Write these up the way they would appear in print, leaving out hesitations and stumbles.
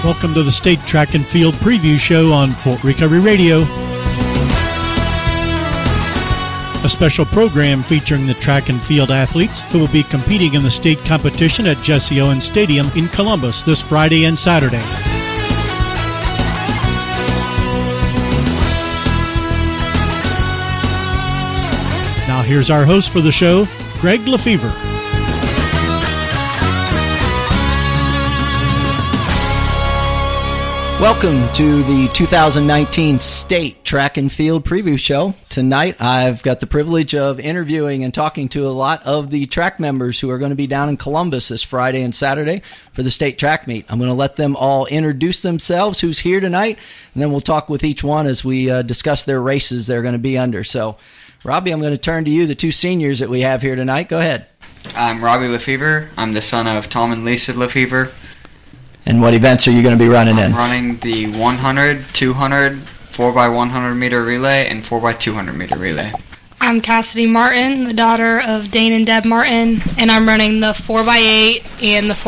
Welcome to the State Track and Field Preview Show on Fort Recovery Radio. A special program featuring the track and field athletes who will be competing in the state competition at Jesse Owens Stadium in Columbus this Friday and Saturday. Now here's our host for the show, Greg Lefevre. Welcome to the 2019 State Track and Field Preview Show. Tonight, I've got the privilege of interviewing and talking to a lot of the track members who are going to be down in Columbus this Friday and Saturday for the state track meet. I'm going to let them all introduce themselves, who's here tonight, and then we'll talk with each one as we discuss their races they're going to be under. So, Robbie, I'm going to turn to you, the two seniors that we have here tonight. Go ahead. I'm Robbie Lefevre. I'm the son of Tom and Lisa Lefevre. And what events are you going to be running in? I'm running the 100, 200, 4x100 meter relay, and 4x200 meter relay. I'm Cassidy Martin, the daughter of Dane and Deb Martin, and I'm running the 4x8 and the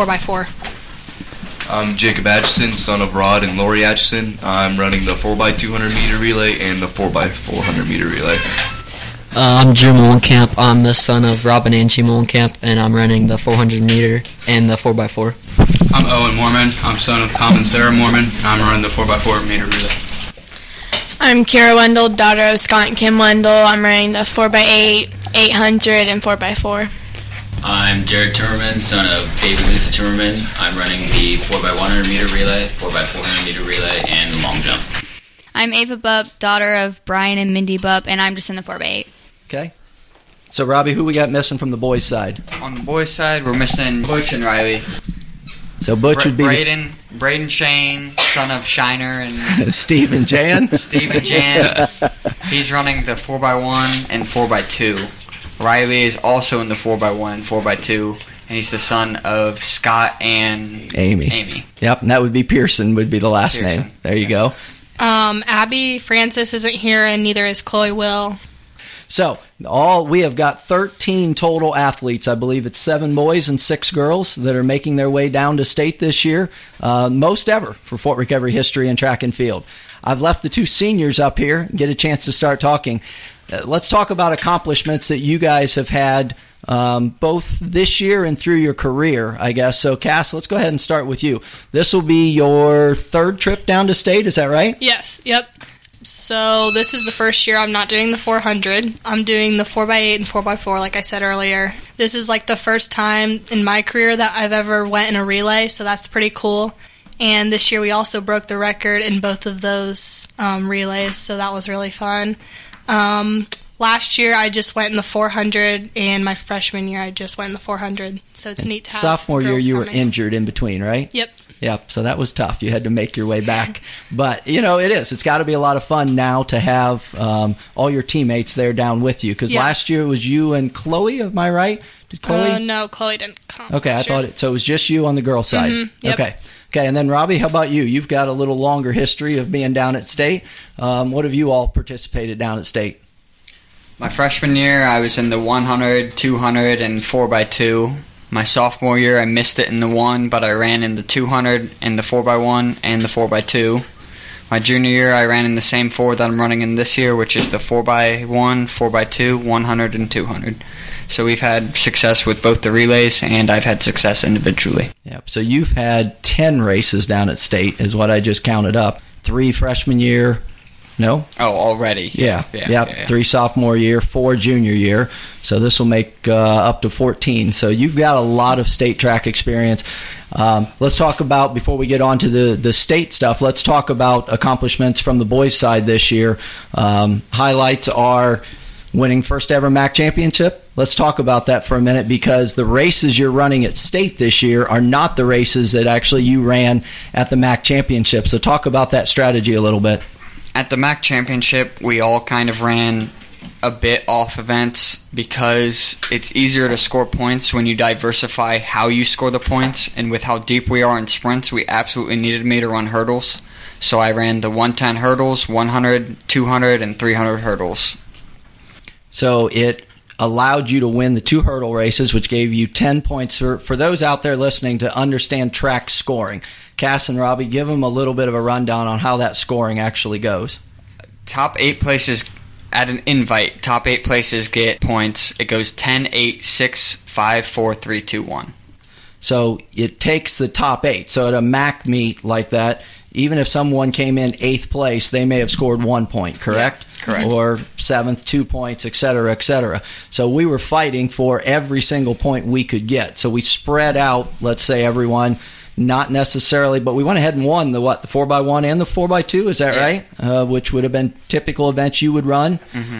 4x4. I'm Jacob Atchison, son of Rod and Lori Atchison. I'm running the 4x200 meter relay and the 4x400 meter relay. I'm Drew Molenkamp. I'm the son of Rob and Angie Molenkamp, and I'm running the 400 meter and the 4x4. I'm Owen Mormon. I'm son of Tom and Sarah Mormon, and I'm running the 4x4 meter relay. I'm Kara Wendell, daughter of Scott and Kim Wendell. I'm running the 4x8, 800, and 4x4. I'm Jared Timmerman, son of Dave and Lisa Timmerman. I'm running the 4x100 meter relay, 4x400 meter relay, and the long jump. I'm Ava Bupp, daughter of Brian and Mindy Bupp, and I'm just in the 4x8. Okay. So, Robbie, who we got missing from the boys' side? On the boys' side, we're missing Butch and Riley. So Butch would be Braden Shane, son of Shiner and Steve and Jan. Steve and Jan. He's running the 4x1 and 4x2. Riley is also in the 4x1 and 4x2, and he's the son of Scott and Amy. Yep, and that would be Pearson would be the last name. There you go. Abby Francis isn't here, and neither is Chloe Will. So, we have got 13 total athletes. I believe it's 7 boys and 6 girls that are making their way down to state this year. Most ever for Fort Recovery history in track and field. I've left the two seniors up here, get a chance to start talking. Let's talk about accomplishments that you guys have had both this year and through your career, I guess. So, Cass, let's go ahead and start with you. This will be your third trip down to state, is that right? Yes, yep. So this is the first year I'm not doing the 400. I'm doing the 4x8 and 4x4 like I said earlier. This is like the first time in my career that I've ever went in a relay, so that's pretty cool. And this year we also broke the record in both of those relays, so that was really fun. Last year I just went in the 400, and my freshman year I just went in the 400. So it's neat to have sophomore year you coming. were injured in between, right? Yep, so that was tough. You had to make your way back. But, it is. It's got to be a lot of fun now to have all your teammates there down with you. Because last year it was you and Chloe, am I right? Did Chloe? No, Chloe didn't come. Okay, I thought it. So it was just you on the girl side. Mm-hmm, yep. Okay, and then Robbie, how about you? You've got a little longer history of being down at state. What have you all participated down at state? My freshman year, I was in the 100, 200, and 4x2. My sophomore year, I missed it in the 1, but I ran in the 200 and the 4x1 and the 4x2. My junior year, I ran in the same 4 that I'm running in this year, which is the 4x1, 4x2, 100, and 200. So we've had success with both the relays, and I've had success individually. Yep. So you've had 10 races down at state, is what I just counted up. 3 freshman year. No? Oh, already. Yeah. 3 sophomore year, 4 junior year. So this will make up to 14. So you've got a lot of state track experience. Let's talk about, before we get on to the state stuff, let's talk about accomplishments from the boys' side this year. Highlights are winning first ever MAC championship. Let's talk about that for a minute, because the races you're running at state this year are not the races that actually you ran at the MAC championship. So talk about that strategy a little bit. At the MAC championship, we all kind of ran a bit off events because it's easier to score points when you diversify how you score the points. And with how deep we are in sprints, we absolutely needed me to run hurdles. So I ran the 110 hurdles, 100, 200, and 300 hurdles. So it allowed you to win the 2 hurdle races, which gave you 10 points. For those out there listening to understand track scoring, Cass and Robbie, give them a little bit of a rundown on how that scoring actually goes. Top 8 places at an invite. Top 8 places get points. It goes 10, 8, 6, 5, 4, 3, 2, 1. So it takes the top 8. So at a MAC meet like that, even if someone came in 8th place, they may have scored 1 point, correct? Yeah, correct. Or 7th, 2 points, et cetera, et cetera. So we were fighting for every single point we could get. So we spread out, let's say, everyone, not necessarily, but we went ahead and won the 4x1 and the 4x2, is that right? Which would have been typical events you would run,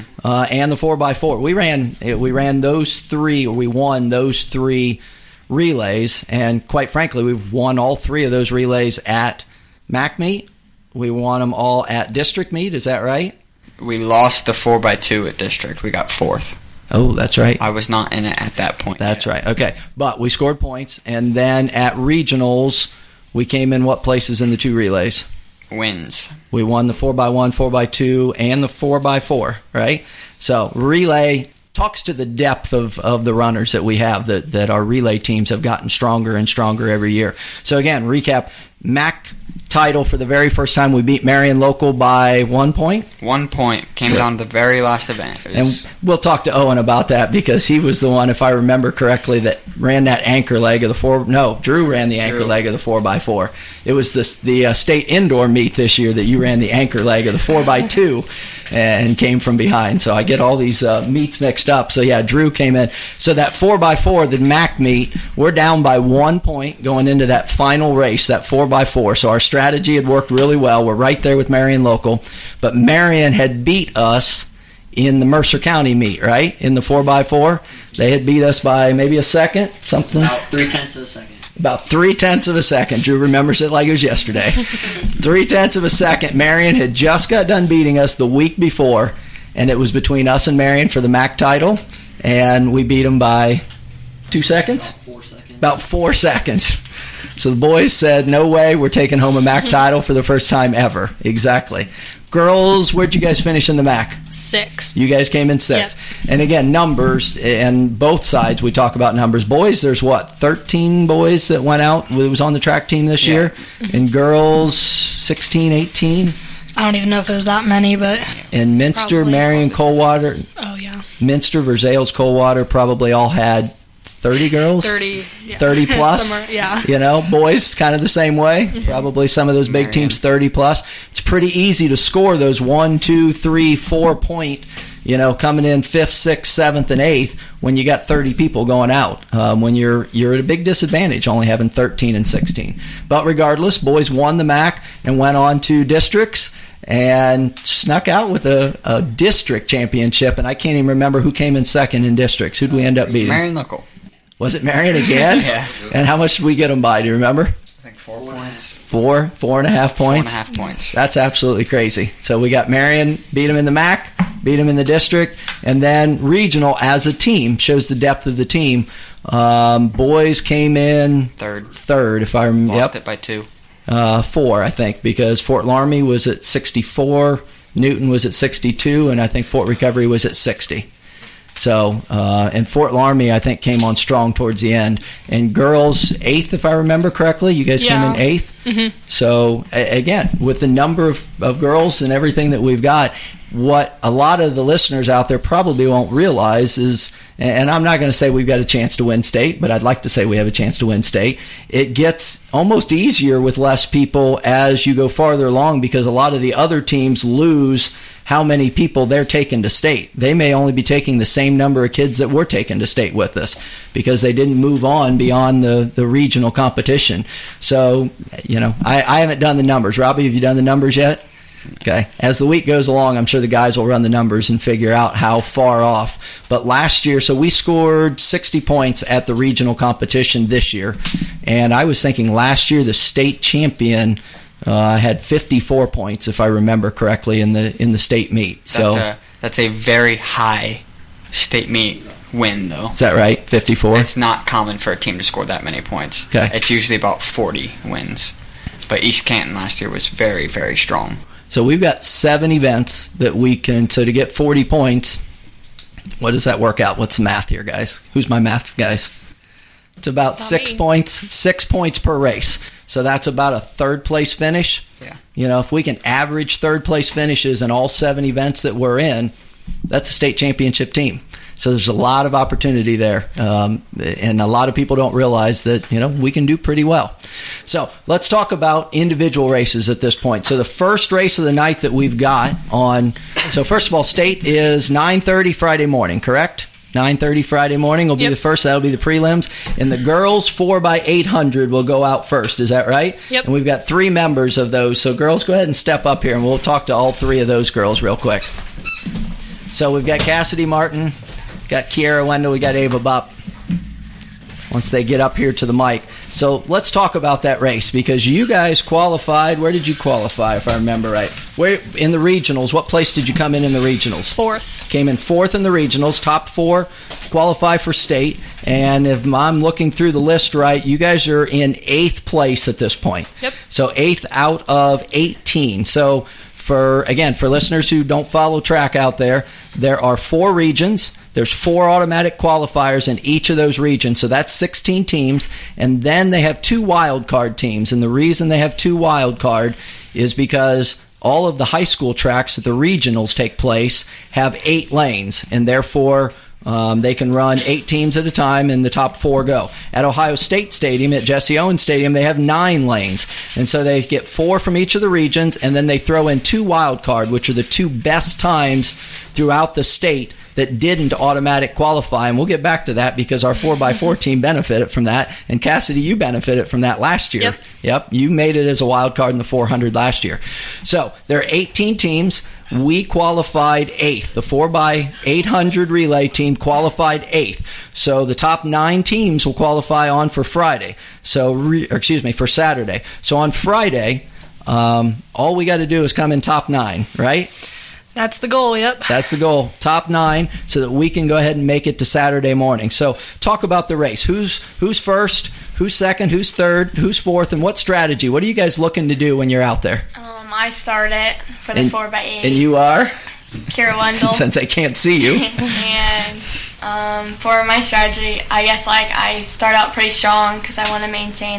and the 4x4. We ran those 3, or we won those 3 relays, and quite frankly, we've won all 3 of those relays at MAC meet. We won them all at district meet, is that right? We lost the 4x2 at district. We got 4th. Oh, that's right. I was not in it at that point. That's right. Okay. But we scored points, and then at regionals, we came in what places in the 2 relays? Wins. We won the 4x1, 4x2, and the 4x4, right? So relay talks to the depth of the runners that we have, that our relay teams have gotten stronger and stronger every year. So again, recap, MAC title for the very first time. We beat Marion Local by 1 point. 1 point. Came down to the very last event. And we'll talk to Owen about that, because he was the one, if I remember correctly, that ran that anchor leg of the 4. No, Drew ran the anchor leg of the 4x4. It was the state indoor meet this year that you ran the anchor leg of the 4x2 and came from behind. So I get all these meets mixed up. So yeah, Drew came in. So that 4x4, the MAC meet, we're down by 1 point going into that final race, that 4x4. So our strategy had worked really well. We're right there with Marion Local, but Marion had beat us in the Mercer County meet, right? In the 4x4, they had beat us by maybe a second, something. About 0.3 of a second. About 0.3 of a second. Drew remembers it like it was yesterday. 0.3 of a second. Marion had just got done beating us the week before, and it was between us and Marion for the MAC title, and we beat them by 2 seconds? About 4 seconds. About 4 seconds. So the boys said, no way, we're taking home a MAC title for the first time ever. Exactly. Girls, where'd you guys finish in the MAC? 6th. You guys came in 6th. Yep. And again, numbers, and both sides, we talk about numbers. Boys, there's 13 boys that went out, that was on the track team this year? And girls, 16, 18? I don't even know if it was that many, but... And Minster, Marion, Coldwater. Oh, yeah. Minster, Versailles, Coldwater probably all had 30 girls? 30, yeah. 30 plus? Somewhere, yeah. You know, boys kind of the same way. Probably some of those big teams 30 plus. It's pretty easy to score those 1, 2, 3, 4 point, coming in 5th, 6th, 7th, and 8th when you got 30 people going out. When you're at a big disadvantage only having 13 and 16. But regardless, boys won the MAC and went on to districts and snuck out with a district championship. And I can't even remember who came in second in districts. Who'd we end up beating? Marion Local. Was it Marion again? Yeah. And how much did we get them by? Do you remember? I think 4 points. 4.5 points? 4.5 points. That's absolutely crazy. So we got Marion, beat them in the MAC, beat them in the district, and then regional as a team, shows the depth of the team. Boys came in third, if I remember. Lost it by 2. 4, I think, because Fort Laramie was at 64, Newton was at 62, and I think Fort Recovery was at 60. So, and Fort Laramie, I think, came on strong towards the end. And girls, 8th, if I remember correctly. You guys came in 8th. Mm-hmm. So, again, with the number of girls and everything that we've got, what a lot of the listeners out there probably won't realize is, and I'm not going to say we've got a chance to win state, but I'd like to say we have a chance to win state. It gets almost easier with less people as you go farther along, because a lot of the other teams lose how many people they're taking to state. They may only be taking the same number of kids that we're taking to state with us, because they didn't move on beyond the regional competition. So, I haven't done the numbers. Robbie, have you done the numbers yet? Okay. As the week goes along, I'm sure the guys will run the numbers and figure out how far off. But last year, so we scored 60 points at the regional competition this year. And I was thinking last year the state champion had 54 points, if I remember correctly, in the state meet. That's a very high state meet win, though. Is that right? 54? It's not common for a team to score that many points. Okay. It's usually about 40 wins. But East Canton last year was very, very strong. So we've got 7 events that we can, so to get 40 points, what does that work out? What's the math here, guys? Who's my math guys? It's about 6 points per race. So that's about a third-place finish. Yeah. You know, if we can average third-place finishes in all 7 events that we're in, that's a state championship team. So there's a lot of opportunity there, and a lot of people don't realize that, you know, we can do pretty well. So let's talk about individual races at this point. So the first race of the night that we've got on, so first of all, state is 9:30 Friday morning, correct? 9:30 Friday morning will be the first. That'll be the prelims. And the girls 4x800 will go out first. Is that right? Yep. And we've got 3 members of those. So girls, go ahead and step up here, and we'll talk to all 3 of those girls real quick. So we've got Cassidy Martin, got Kiara Wendell, we got Ava Bupp. Once they get up here to the mic. So let's talk about that race, because you guys qualified. Where did you qualify, if I remember right? Where in the regionals? What place did you come in the regionals? 4th. Came in 4th in the regionals. Top 4 qualify for state. And if I'm looking through the list right, you guys are in 8th place at this point. Yep. So 8th out of 18. So for listeners who don't follow track out there are 4 regions. There's 4 automatic qualifiers in each of those regions, so that's 16 teams. And then they have 2 wild card teams. And the reason they have 2 wild card is because all of the high school tracks that the regionals take place have 8 lanes, and therefore they can run 8 teams at a time, and the top 4 go. At Ohio State Stadium, at Jesse Owens Stadium, they have 9 lanes. And so they get 4 from each of the regions, and then they throw in 2 wild card, which are the 2 best times throughout the state that didn't automatic qualify. And we'll get back to that, because our 4x4 team benefited from that. And Cassidy, you benefited from that last year. Yep. You made it as a wild card in the 400 last year. So there are 18 teams. We qualified 8th. The 4x800 relay team qualified 8th. So the top 9 teams will qualify on for Friday. For Saturday. So on Friday, all we got to do is come in top 9, right? That's the goal, yep. That's the goal. Top 9, so that we can go ahead and make it to Saturday morning. So talk about the race. Who's first? Who's second? Who's third? Who's fourth? And what strategy? What are you guys looking to do when you're out there? I start it for the 4x8. And you are? Kira Wendell. Since I can't see you. And for my strategy, I guess I start out pretty strong, because I want to maintain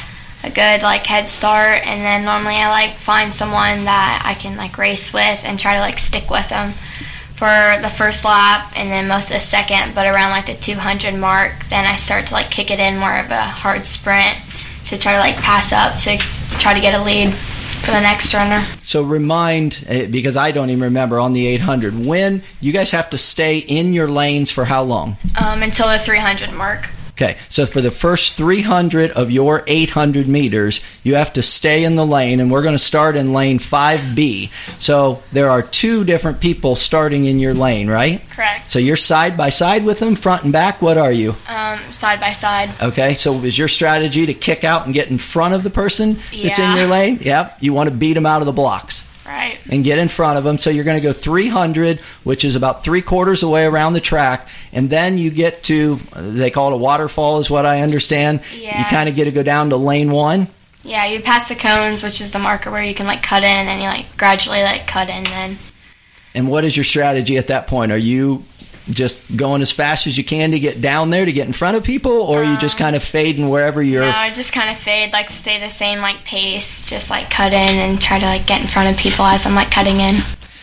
a good head start, and then normally I find someone that I can race with and try to stick with them for the first lap, and then most of the second. But around the 200 mark, then I start to kick it in more of a hard sprint to try to pass up to try to get a lead for the next runner. So remind, because I don't even remember on the 800, when you guys have to stay in your lanes for how long? Until the 300 mark. Okay, so for the first 300 of your 800 meters, you have to stay in the lane, and we're going to start in lane 5B. So there are 2 different people starting in your lane, right? Correct. So you're side by side with them, front and back? What are you? Side by side. Okay, so is your strategy to kick out and get in front of the person that's in your lane? Yep, you want to beat them out of the blocks. Right. And get in front of them. So you're going to go 300, which is about 3/4 away around the track, and then you get to, they call it a waterfall is what I understand. Yeah. You kind of get to go down to lane 1. Yeah, you pass the cones, which is the marker where you can cut in, and then you gradually cut in then. And what is your strategy at that point? Are you just going as fast as you can to get down there to get in front of people, or are you just kind of fading wherever you're? No, I just kind of fade, stay the same pace, just cut in and try to get in front of people as I'm cutting in.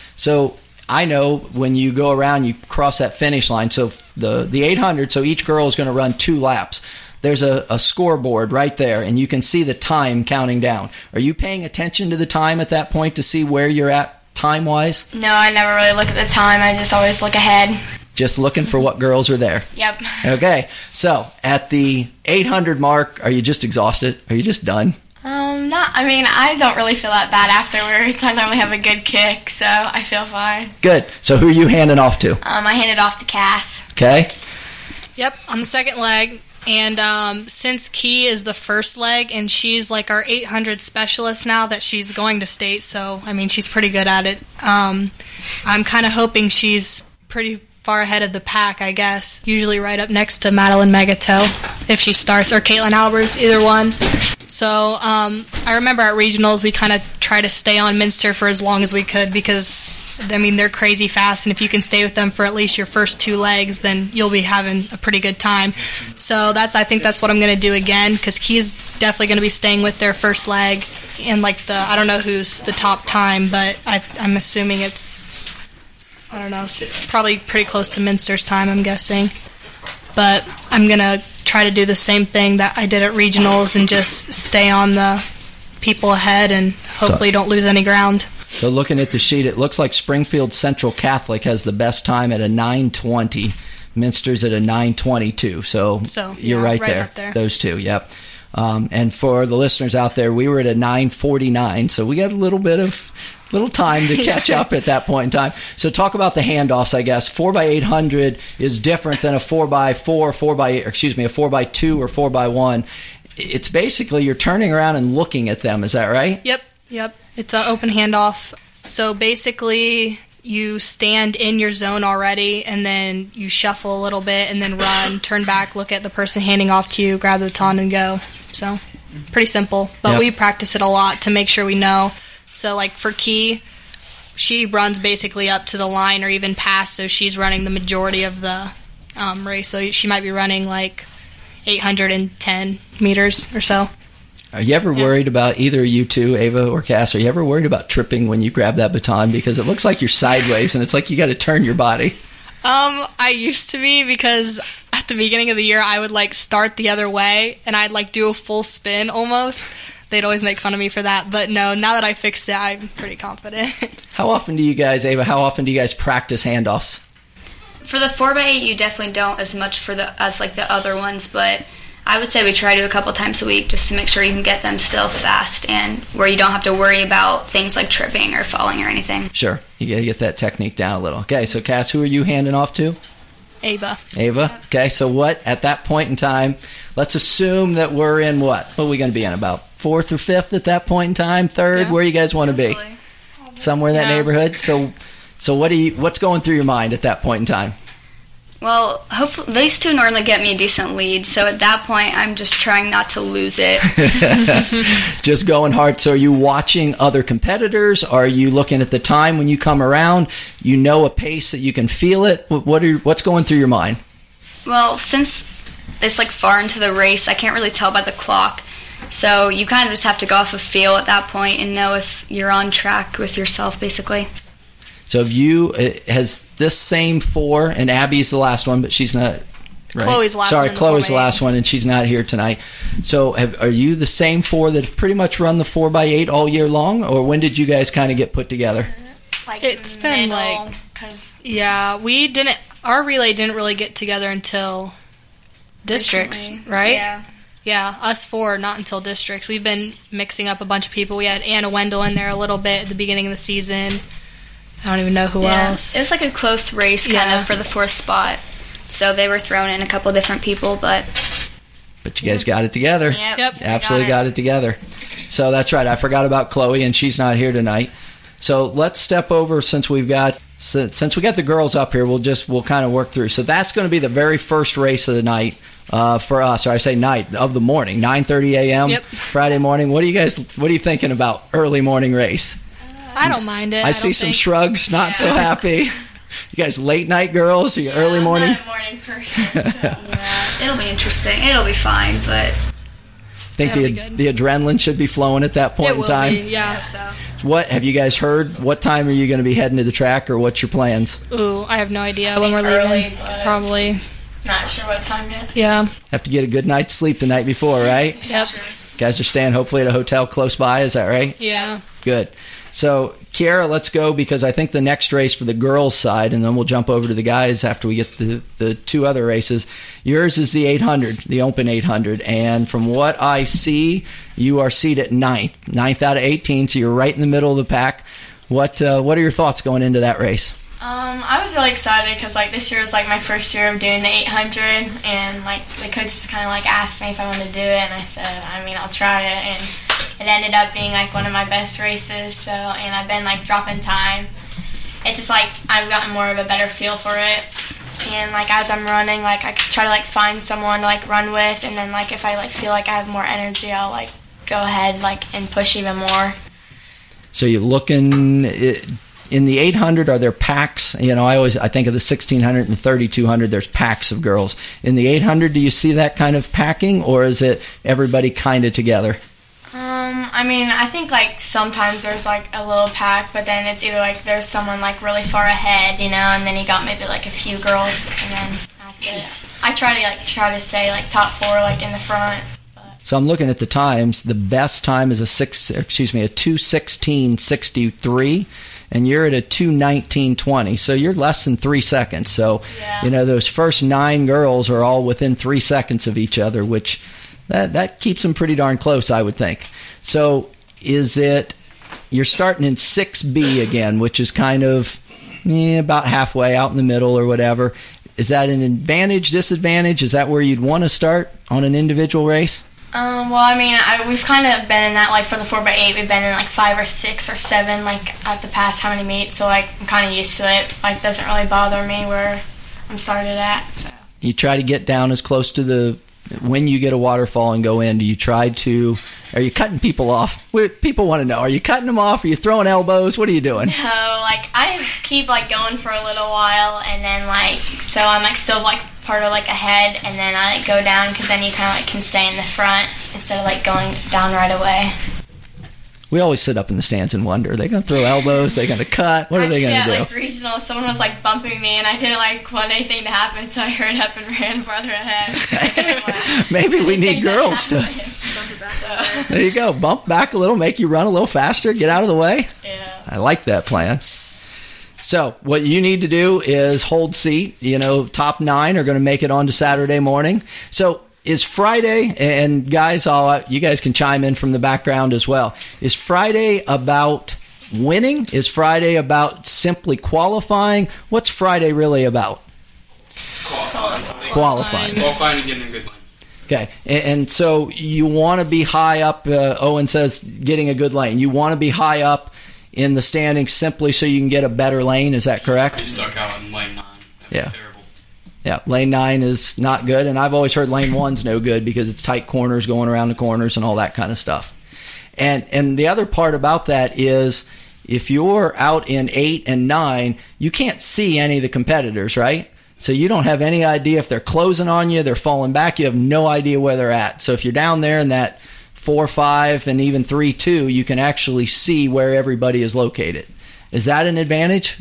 So I know when you go around, you cross that finish line. So the 800, so each girl is going to run 2 laps. There's a scoreboard right there, and you can see the time counting down. Are you paying attention to the time at that point to see where you're at time-wise? No, I never really look at the time. I just always look ahead. Just looking for what girls are there. Yep. Okay, so at the 800 mark, are you just exhausted? Are you just done? I don't really feel that bad afterwards. I normally have a good kick, so I feel fine. Good. So who are you handing off to? I handed off to Cass. Okay. Yep, on the second leg. And since Key is the first leg, and she's our 800 specialist now that she's going to state, so, she's pretty good at it. I'm kind of hoping she's pretty far ahead of the pack, I guess. Usually right up next to Madeline Megatoe, if she starts, or Caitlin Alberts, either one. So I remember at regionals, we kind of try to stay on Minster for as long as we could, because I mean, they're crazy fast, and if you can stay with them for at least your first 2 legs, then you'll be having a pretty good time. So I think that's what I'm going to do again, because Key's definitely going to be staying with their first leg. And like I don't know who's the top time, but I'm assuming it's, I don't know, probably pretty close to Minster's time, I'm guessing. But I'm going to try to do the same thing that I did at regionals and just stay on the people ahead and hopefully don't lose any ground. So looking at the sheet, it looks like Springfield Central Catholic has the best time at a 9:20. Minster's at a 9:22. So you're right there. Up there. Those two, yep. And for the listeners out there, we were at a 9:49, so we got a little time to catch up at that point in time. So talk about the handoffs, I guess. 4x800 is different than a 4x4, a 4x2 or 4x1. It's basically you're turning around and looking at them. Is that right? Yep. It's an open handoff. So basically, you stand in your zone already, and then you shuffle a little bit, and then run, turn back, look at the person handing off to you, grab the baton, and go. So pretty simple. But we practice it a lot to make sure we know. So like for Key, she runs basically up to the line or even past, so she's running the majority of the race. So she might be running like 810 meters or so. Are you ever worried about, either you two, Ava or Cass, are you ever worried about tripping when you grab that baton? Because it looks like you're sideways and it's like you got to turn your body. I used to be, because at the beginning of the year I would like start the other way and I'd like do a full spin almost. They'd always make fun of me for that. But no, now that I fixed it, I'm pretty confident. How often do you guys, Ava, practice handoffs? For the 4x8, you definitely don't as much as like the other ones, but I would say we try to a couple times a week just to make sure you can get them still fast and where you don't have to worry about things like tripping or falling or anything. Sure. You got to get that technique down a little. Okay, so Cass, who are you handing off to? Ava. Okay, so what, at that point in time, let's assume that we're in what are we going to be in, about 4th or 5th at that point in time? 3rd? Where you guys want to be? Somewhere in that neighborhood? So what's going through your mind at that point in time? Well, hopefully these two normally get me a decent lead, so at that point I'm just trying not to lose it. Just going hard. So are you watching other competitors? Are you looking at the time when you come around? You know a pace that you can feel it? What's going through your mind? Well, since it's like far into the race, I can't really tell by the clock. So you kind of just have to go off of feel at that point and know if you're on track with yourself, basically. So has this same 4, and Abby's the last one, but she's not, right? Chloe's the last one. Chloe's the last one, and she's not here tonight. So are you the same 4 that have pretty much run the 4x8 all year long, or when did you guys kind of get put together? It's been our relay didn't really get together until districts, recently, right? Yeah, us 4, not until districts. We've been mixing up a bunch of people. We had Anna Wendell in there a little bit at the beginning of the season. I don't even know who else. It was like a close race kind of for the 4th spot. So they were throwing in a couple different people, but you guys got it together. Yep. Absolutely got it together. So that's right. I forgot about Chloe, and she's not here tonight. So let's step over since we got the girls up here. We'll kind of work through. So that's going to be the very first race of the night for us, or I say night of the morning, 9:30 a.m. Friday morning. What are you thinking about early morning race? I don't mind it. I see some shrugs, not so happy. You guys late night girls? Are you early morning? I'm not a morning person, so. It'll be interesting. It'll be fine, but I think the adrenaline should be flowing at that point in time. What have you guys heard? What time are you going to be heading to the track, or what's your plans? Ooh, I have no idea when we're leaving. Probably. Not sure what time yet. Yeah. Have to get a good night's sleep the night before, right? Yep. Sure. Guys are staying hopefully at a hotel close by. Is that right? Yeah. Good. So, Kiara, let's go, because I think the next race for the girls' side, and then we'll jump over to the guys after we get the 2 other races. Yours is the 800, the Open 800, and from what I see, you are seated 9th out of 18, so you're right in the middle of the pack. What are your thoughts going into that race? I was really excited because this year was my first year of doing the 800, and the coach just kind of asked me if I wanted to do it, and I said, I'll try it, and it ended up being one of my best races. So, and I've been dropping time. It's just I've gotten more of a better feel for it, and as I'm running, I try to find someone to run with, and then if I feel I have more energy, I'll go ahead and push even more. So you're looking. in the 800, are there packs? I think of the 1600 and the 3200, there's packs of girls. In the 800, do you see that kind of packing, or is it everybody kind of together? I think like sometimes there's like a little pack, but then it's either like there's someone like really far ahead, and then you got maybe like a few girls, and then that's it. I try to stay like top 4 like in the front. So I'm looking at the times. The best time is a 2:16.63, and you're at a 2:19.20. So you're less than 3 seconds. So those first 9 girls are all within 3 seconds of each other, which that keeps them pretty darn close, I would think. So you're starting in 6B again, which is kind of about halfway out in the middle or whatever. Is that an advantage, disadvantage? Is that where you'd want to start on an individual race? We've kind of been in that, like, for the 4x8, we've been in, like, 5 or 6 or 7, like, at the past how many meets, so, like, I'm kind of used to it. Like, it doesn't really bother me where I'm started at, so. You try to get down as close to when you get a waterfall and go in, are you cutting people off? People want to know, are you cutting them off? Are you throwing elbows? What are you doing? No, like, I keep, like, going for a little while, and then, like, so I'm, like, still, like, part of, like, ahead, and then I, like, go down, because then you kind of, like, can stay in the front instead of, like, going down right away. We always sit up in the stands and wonder, are they going to throw elbows? Are they going to cut? What are they going to do? Like, regional, someone was, like, bumping me, and I didn't, like, want anything to happen, so I hurried up and ran farther ahead. Maybe we need girls to... There you go. Bump back a little, make you run a little faster, get out of the way. Yeah. I like that plan. So what you need to do is hold seat. Top 9 are going to make it on to Saturday morning. So is Friday, and guys, you guys can chime in from the background as well. Is Friday about winning? Is Friday about simply qualifying? What's Friday really about? Qualifying And getting a good line. Okay, and so you want to be high up, Owen says, getting a good lane. You want to be high up in the standings simply so you can get a better lane, is that correct? I stuck out in lane 9. Yeah. Terrible. Yeah, lane 9 is not good, and I've always heard lane 1's no good because it's tight corners going around the corners and all that kind of stuff. And the other part about that is if you're out in 8 and 9, you can't see any of the competitors, right? So you don't have any idea if they're closing on you, they're falling back. You have no idea where they're at. So if you're down there in that 4-5 and even 3-2, you can actually see where everybody is located. Is that an advantage?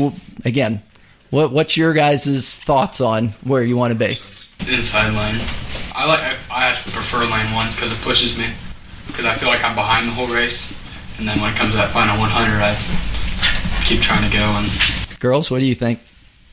What's your guys' thoughts on where you want to be? Inside lane. I actually prefer lane 1 because it pushes me. Because I feel like I'm behind the whole race. And then when it comes to that final 100, I keep trying to go. And girls, what do you think?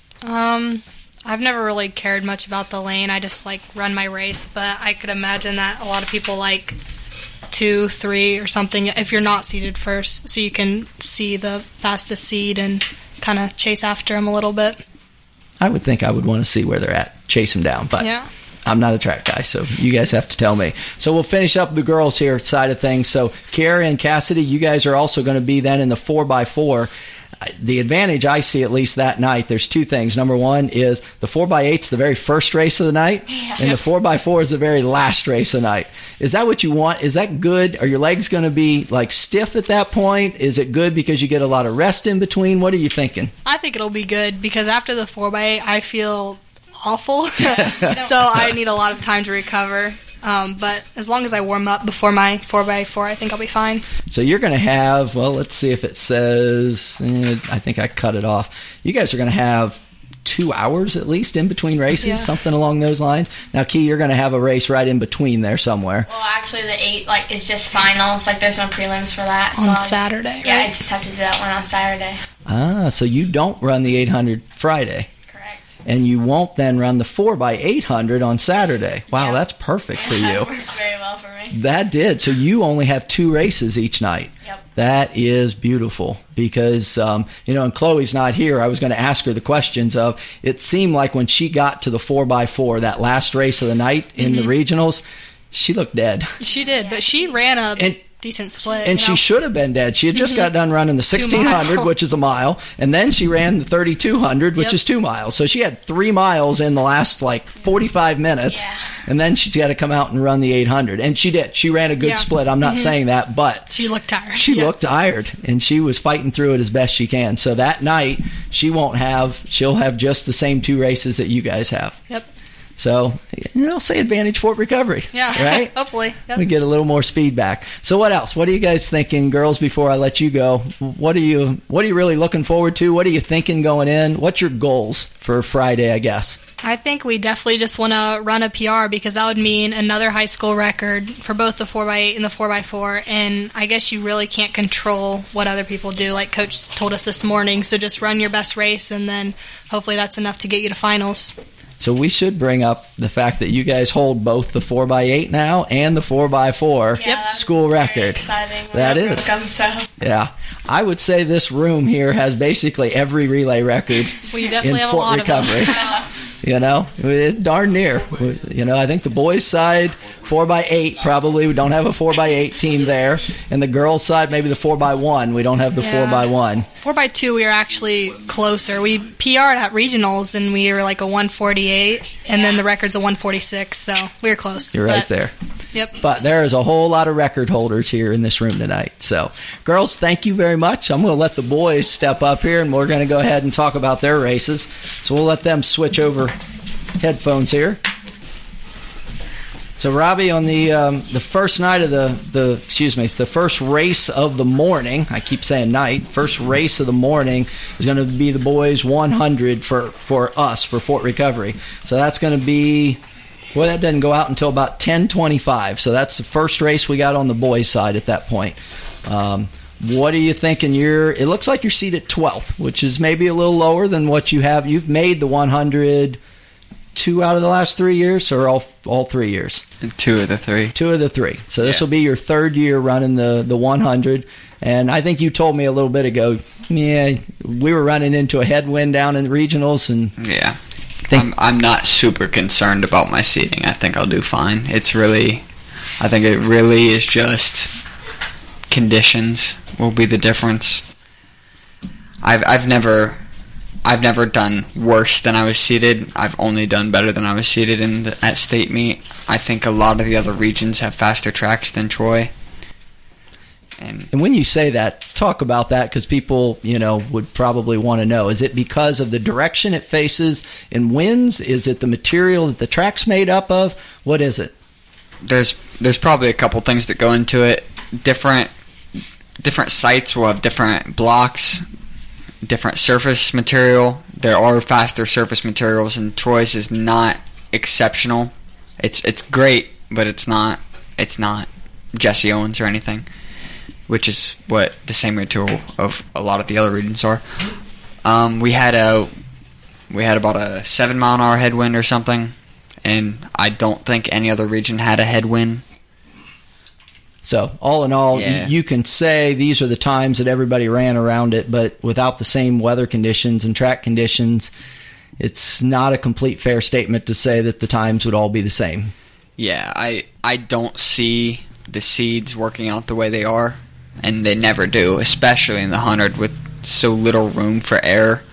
I've never really cared much about the lane. I just run my race, but I could imagine that a lot of people like 2, 3 or something if you're not seated first, so you can see the fastest seed and kind of chase after them a little bit. I would think I would want to see where they're at, chase them down, but yeah. I'm not a track guy, so you guys have to tell me. So we'll finish up the girls here side of things. So Kiara and Cassidy, you guys are also going to be then in the 4x4. The advantage I see, at least that night, there's 2 things. Number 1 is the 4x8's the very first race of the night, and the 4x4 is the very last race of the night. Is that what you want? Is that good? Are your legs going to be stiff at that point? Is it good because you get a lot of rest in between? What are you thinking? I think it'll be good because after the 4x8, I feel awful, so I need a lot of time to recover. But as long as I warm up before my 4x4, I think I'll be fine. So you're going to have, let's see if it says, I think I cut it off. You guys are going to have 2 hours at least in between races, something along those lines. Now, Key, you're going to have a race right in between there somewhere. Well, actually, the 8 is just finals. There's no prelims for that. On Saturday, Yeah, right? I just have to do that one on Saturday. So you don't run the 800 Friday. And you won't then run the 4x800 on Saturday. Wow, that's perfect for you. That worked very well for me. That did. So you only have 2 races each night. Yep. That is beautiful because, and Chloe's not here. I was going to ask her the questions of, it seemed like when she got to the 4x4, that last race of the night in the regionals, she looked dead. She did, but she ran decent split. And she should have been dead. She had just got done running the 1600, which is a mile, and then she ran the 3200, which is 2 miles. So she had 3 miles in the last 45 minutes, and then she's got to come out and run the 800. And she did. She ran a good split. I'm not saying that, but she looked tired. She looked tired, and she was fighting through it as best she can. So that night, she'll have just the same 2 races that you guys have. Yep. So, say advantage Fort Recovery. Yeah, right? Hopefully. Yep. We get a little more speed back. So what else? What are you guys thinking, girls, before I let you go? What are you really looking forward to? What are you thinking going in? What's your goals for Friday, I guess? I think we definitely just want to run a PR because that would mean another high school record for both the 4x8 and the 4x4. And I guess you really can't control what other people do, like Coach told us this morning. So just run your best race, and then hopefully that's enough to get you to finals. So we should bring up the fact that you guys hold both the 4x8 now and the 4x4 school record. Exciting. That is. Yeah. I would say this room here has basically every relay record we definitely in have Fort a lot Recovery. Of them. Darn near. I think the boys' side, 4x8, probably. We don't have a 4x8 team there. And the girls' side, maybe the 4x1. We don't have the 4x1. 4x2, we are actually closer. We PR'd at regionals, and we were like a 148, and then the record's a 146, so we were close. You're right there. Yep. But there is a whole lot of record holders here in this room tonight. So, girls, thank you very much. I'm going to let the boys step up here, and we're going to go ahead and talk about their races. So we'll let them switch over headphones here. So, Robbie, on the first night of the first race of the morning, I keep saying night, first race of the morning is going to be the boys 100 for us, for Fort Recovery. So that's going to be, well, that doesn't go out until about 10:25. So that's the first race we got on the boys' side at that point. What are you thinking? It looks like you're seated 12th, which is maybe a little lower than what you have. You've made the 100 2 out of the last 3 years, or all 3 years? 2 of the 3. 2 of the 3. So this will be your 3rd year running the 100. And I think you told me a little bit ago, we were running into a headwind down in the regionals. And I'm not super concerned about my seating. I think I'll do fine. I think it really is just conditions will be the difference. I've never done worse than I was seated. I've only done better than I was seated at state meet. I think a lot of the other regions have faster tracks than Troy. And when you say that, talk about that, because people, would probably want to know. Is it because of the direction it faces in winds? Is it the material that the track's made up of? What is it? There's probably a couple things that go into it. Different sites will have different blocks, different surface material. There are faster surface materials, and Troy's is not exceptional. It's great, but it's not Jesse Owens or anything, which is what the same material of a lot of the other regions are. We had about a 7 mile an hour headwind or something, and I don't think any other region had a headwind. So, all in all, you can say these are the times that everybody ran around it, but without the same weather conditions and track conditions, it's not a complete fair statement to say that the times would all be the same. Yeah, I don't see the seeds working out the way they are, and they never do, especially in the 100 with so little room for error.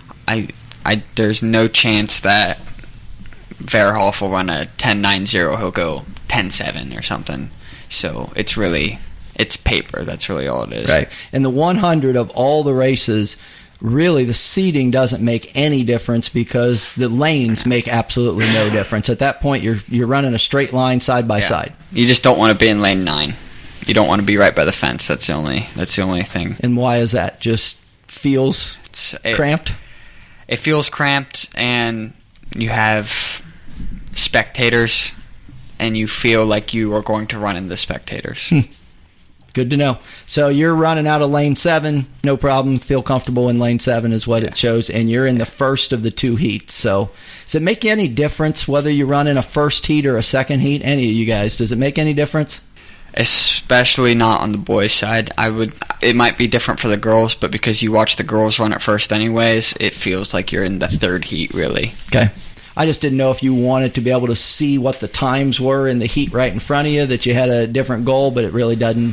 There's no chance that Verhoff will run a 10.90. He'll go 10.7 or something. So it's paper. That's really all it is. Right. And the 100 of all the races, really the seating doesn't make any difference because the lanes make absolutely no difference. At that point, you're running a straight line side by side. You just don't want to be in lane 9. You don't want to be right by the fence. That's the only thing. And why is that? Just feels cramped? It feels cramped, and you have spectators, and you feel like you are going to run into the spectators. Good to know. So you're running out of lane 7, no problem. Feel comfortable in lane 7 is what it shows, and you're in the first of the 2 heats. So does it make any difference whether you run in a first heat or a second heat? Any of you guys, does it make any difference? Especially not on the boys' side. It might be different for the girls, but because you watch the girls run it first anyways, it feels like you're in the 3rd heat, really. Okay. I just didn't know if you wanted to be able to see what the times were in the heat right in front of you, that you had a different goal, but it really doesn't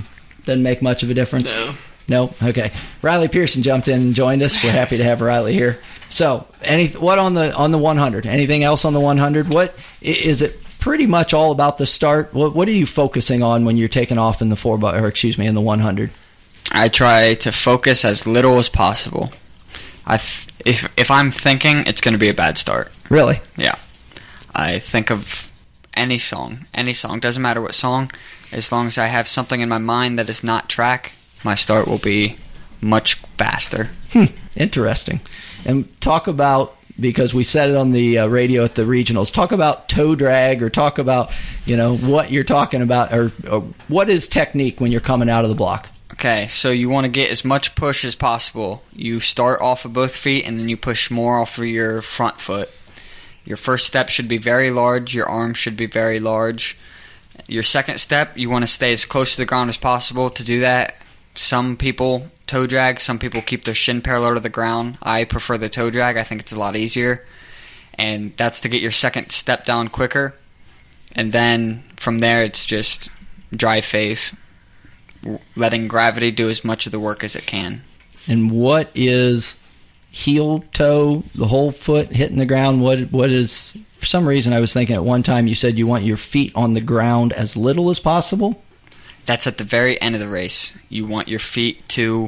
Doesn't make much of a difference? No? Okay. Riley Pearson jumped in and joined us. We're happy to have Riley here. So, what on the 100? Anything else on the 100? What is it? Pretty much all about the start. What are you focusing on when you're taking off in the in the 100? I try to focus as little as possible. If I'm thinking, it's going to be a bad start. Really? Yeah. I think of any song. Doesn't matter what song. As long as I have something in my mind that is not track, my start will be much faster. Interesting. And talk about, because we said it on the radio at the regionals, talk about toe drag, or talk about, what you're talking about, or what is technique when you're coming out of the block? Okay, so you want to get as much push as possible. You start off of both feet, and then you push more off of your front foot. Your first step should be very large. Your arms should be very large. Your second step, you want to stay as close to the ground as possible. To do that, some people toe drag. Some people keep their shin parallel to the ground. I prefer the toe drag. I think it's a lot easier. And that's to get your second step down quicker. And then from there, it's just drive phase, letting gravity do as much of the work as it can. And what is heel, toe, the whole foot hitting the ground? What is, for some reason I was thinking at one time you said you want your feet on the ground as little as possible? That's at the very end of the race. You want your feet to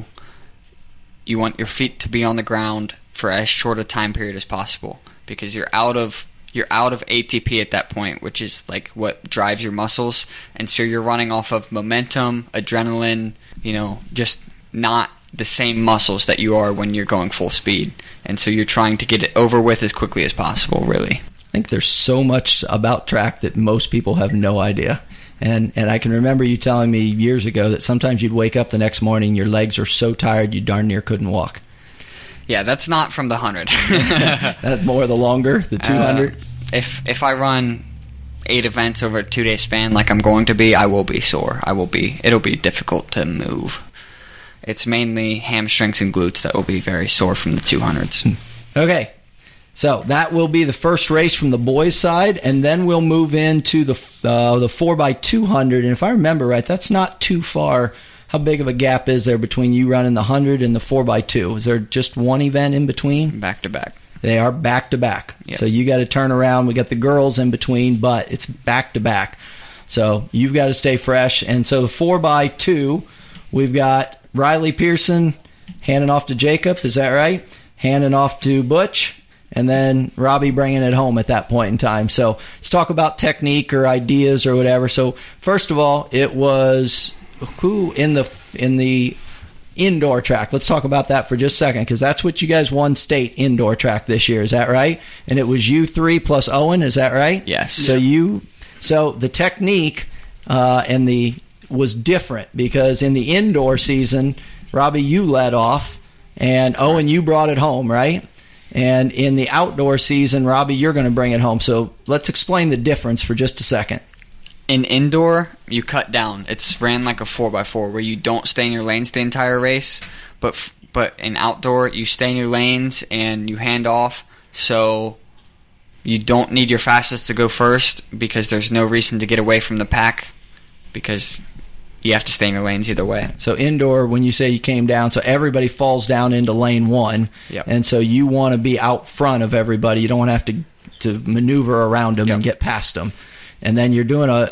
be on the ground for as short a time period as possible, because you're out of ATP at that point, which is like what drives your muscles, and so you're running off of momentum, adrenaline, just not the same muscles that you are when you're going full speed, and so you're trying to get it over with as quickly as possible, really. I think there's so much about track that most people have no idea. And I can remember you telling me years ago that sometimes you'd wake up the next morning, your legs are so tired you darn near couldn't walk. Yeah, that's not from the 100. That's more the longer, the 200? If I run 8 events over a 2-day span like I'm going to be, I will be sore. It'll be difficult to move. It's mainly hamstrings and glutes that will be very sore from the 200s. Okay. So that will be the first race from the boys' side, and then we'll move into the 4x200. And if I remember right, that's not too far. How big of a gap is there between you running the 100 and the 4x2? Is there just one event in between? Back to back. They are back to back. Yep. So you got to turn around. We got the girls in between, but it's back to back. So you've got to stay fresh. And so the 4x2, we've got Riley Pearson handing off to Jacob. Is that right? Handing off to Butch. And then Robbie bringing it home at that point in time. So let's talk about technique or ideas or whatever. So first of all, it was who in the indoor track. Let's talk about that for just a second, because that's what you guys won state indoor track this year. Is that right? And it was you 3 plus Owen. Is that right? Yes. So the technique was different, because in the indoor season, Robbie, you led off, and Owen, you brought it home, right? And in the outdoor season, Robbie, you're going to bring it home. So let's explain the difference for just a second. In indoor, you cut down. It's ran like a 4x4 where you don't stay in your lanes the entire race. But in outdoor, you stay in your lanes and you hand off. So you don't need your fastest to go first, because there's no reason to get away from the pack, because you have to stay in your lanes either way. So indoor, when you say you came down, so everybody falls down into lane 1. Yep. And so you want to be out front of everybody. You don't want to have to maneuver around them. Yep. And get past them. And then you're doing a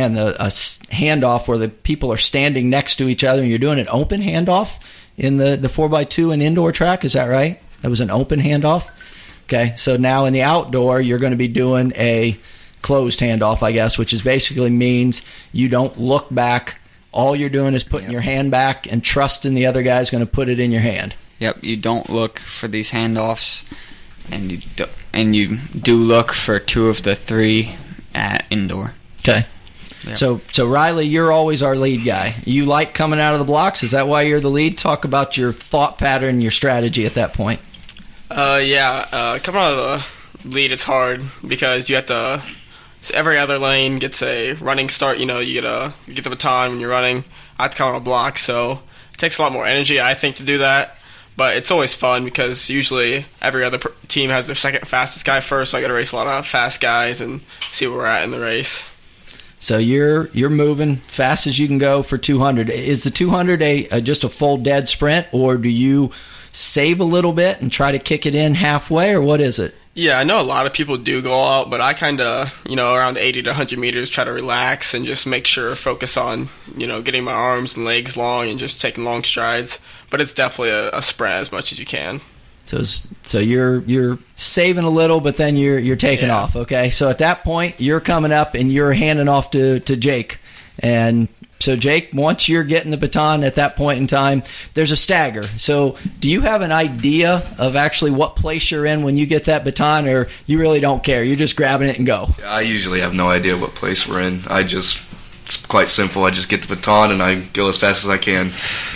handoff where the people are standing next to each other, and you're doing an open handoff in the 4x2 and indoor track. Is that right? That was an open handoff? Okay, so now in the outdoor, you're going to be doing a closed handoff, I guess, which is basically means you don't look back. All you're doing is putting your hand back and trusting the other guy's going to put it in your hand. Yep, you don't look for these handoffs, and you do look for 2 of the 3 at indoor. Okay. Yep. So Riley, you're always our lead guy. You like coming out of the blocks? Is that why you're the lead? Talk about your thought pattern, your strategy at that point. Coming out of the lead, it's hard because you have to. So every other lane gets a running start. You get the baton when you're running. I have to come on a block, so it takes a lot more energy, I think, to do that. But it's always fun because usually every other team has their second fastest guy first, so I got to race a lot of fast guys and see where we're at in the race. So you're moving fast as you can go for 200. Is the 200 just a full dead sprint, or do you save a little bit and try to kick it in halfway, or what is it? Yeah, I know a lot of people do go out, but I kind of, around 80 to 100 meters, try to relax and just make sure, focus on, getting my arms and legs long and just taking long strides. But it's definitely a sprint as much as you can. So you're saving a little, but then you're taking off. Okay, so at that point you're coming up and you're handing off to Jake, and so Jake, once you're getting the baton at that point in time, there's a stagger. So do you have an idea of actually what place you're in when you get that baton, or you really don't care? You're just grabbing it and go. I usually have no idea what place we're in. It's quite simple. I just get the baton and I go as fast as I can.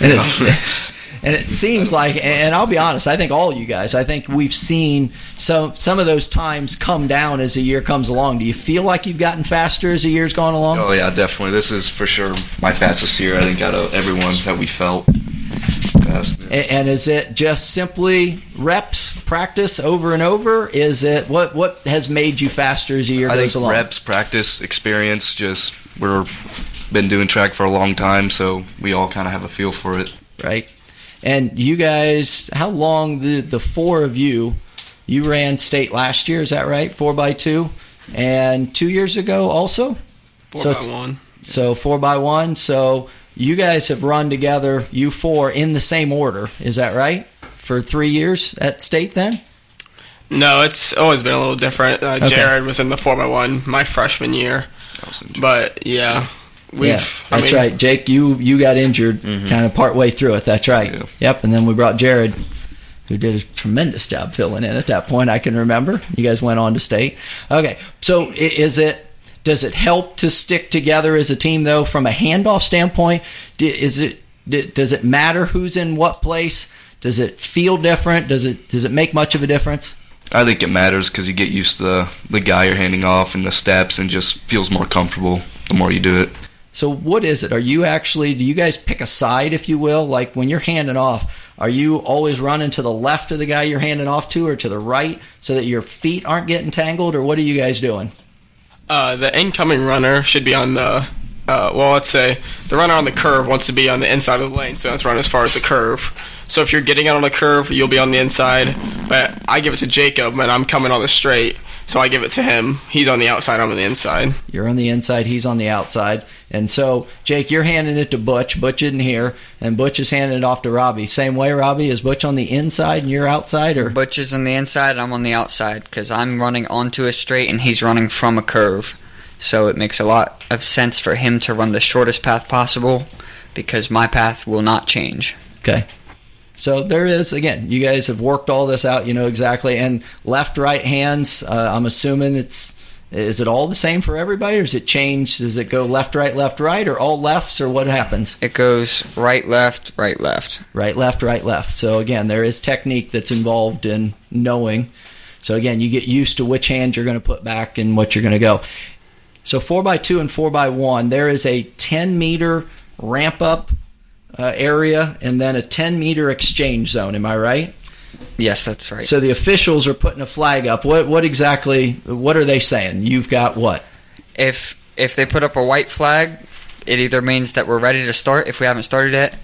And it seems like, and I'll be honest, I think all you guys, I think we've seen some of those times come down as the year comes along. Do you feel like you've gotten faster as the year's gone along? Oh, yeah, definitely. This is for sure my fastest year, I think, out of everyone that we felt. And is it just simply reps, practice over and over? Is it what has made you faster as the year goes along? Reps, practice, experience. Just we've been doing track for a long time, so we all kind of have a feel for it. Right. And you guys, how long the four of you ran state last year? Is that right? 4x2, and 2 years ago also. 4x1. So 4x1. So you guys have run together, you four, in the same order. Is that right? For 3 years at state then? No, it's always been a little different. Okay. Jared was in the 4x1 my freshman year. But, yeah. That's right. Jake, you got injured kind of partway through it. That's right. Yeah. Yep, and then we brought Jared, who did a tremendous job filling in at that point, I can remember. You guys went on to state. Okay, so does it help to stick together as a team, though, from a handoff standpoint? Does it matter who's in what place? Does it feel different? Does it make much of a difference? I think it matters because you get used to the guy you're handing off and the steps, and just feels more comfortable the more you do it. So what is it? Do you guys pick a side, if you will? Like when you're handing off, are you always running to the left of the guy you're handing off to, or to the right, so that your feet aren't getting tangled, or what are you guys doing? The incoming runner should be on the, let's say the runner on the curve wants to be on the inside of the lane, so that's run as far as the curve. So if you're getting out on the curve, you'll be on the inside, but I give it to Jacob, and I'm coming on the straight, so I give it to him. He's on the outside, I'm on the inside. You're on the inside, he's on the outside. And so, Jake, you're handing it to Butch. Butch isn't here, and Butch is handing it off to Robbie. Same way, Robbie? Is Butch on the inside and you're outside? Or Butch is on the inside, I'm on the outside, because I'm running onto a straight and he's running from a curve. So it makes a lot of sense for him to run the shortest path possible, because my path will not change. Okay. So there is, again, you guys have worked all this out, you know exactly. And left, right hands, I'm assuming is it all the same for everybody, or does it change? Does it go left, right, or all lefts, or what happens? It goes right, left, right, left. Right, left. So again, there is technique that's involved in knowing. So again, you get used to which hand you're going to put back and what you're going to go. So 4x2 and 4x1, there is a 10-meter ramp-up area and then a 10-meter exchange zone. Am I right? Yes, that's right. So the officials are putting a flag up. What exactly, what are they saying? You've got what? If they put up a white flag, it either means that we're ready to start if we haven't started yet,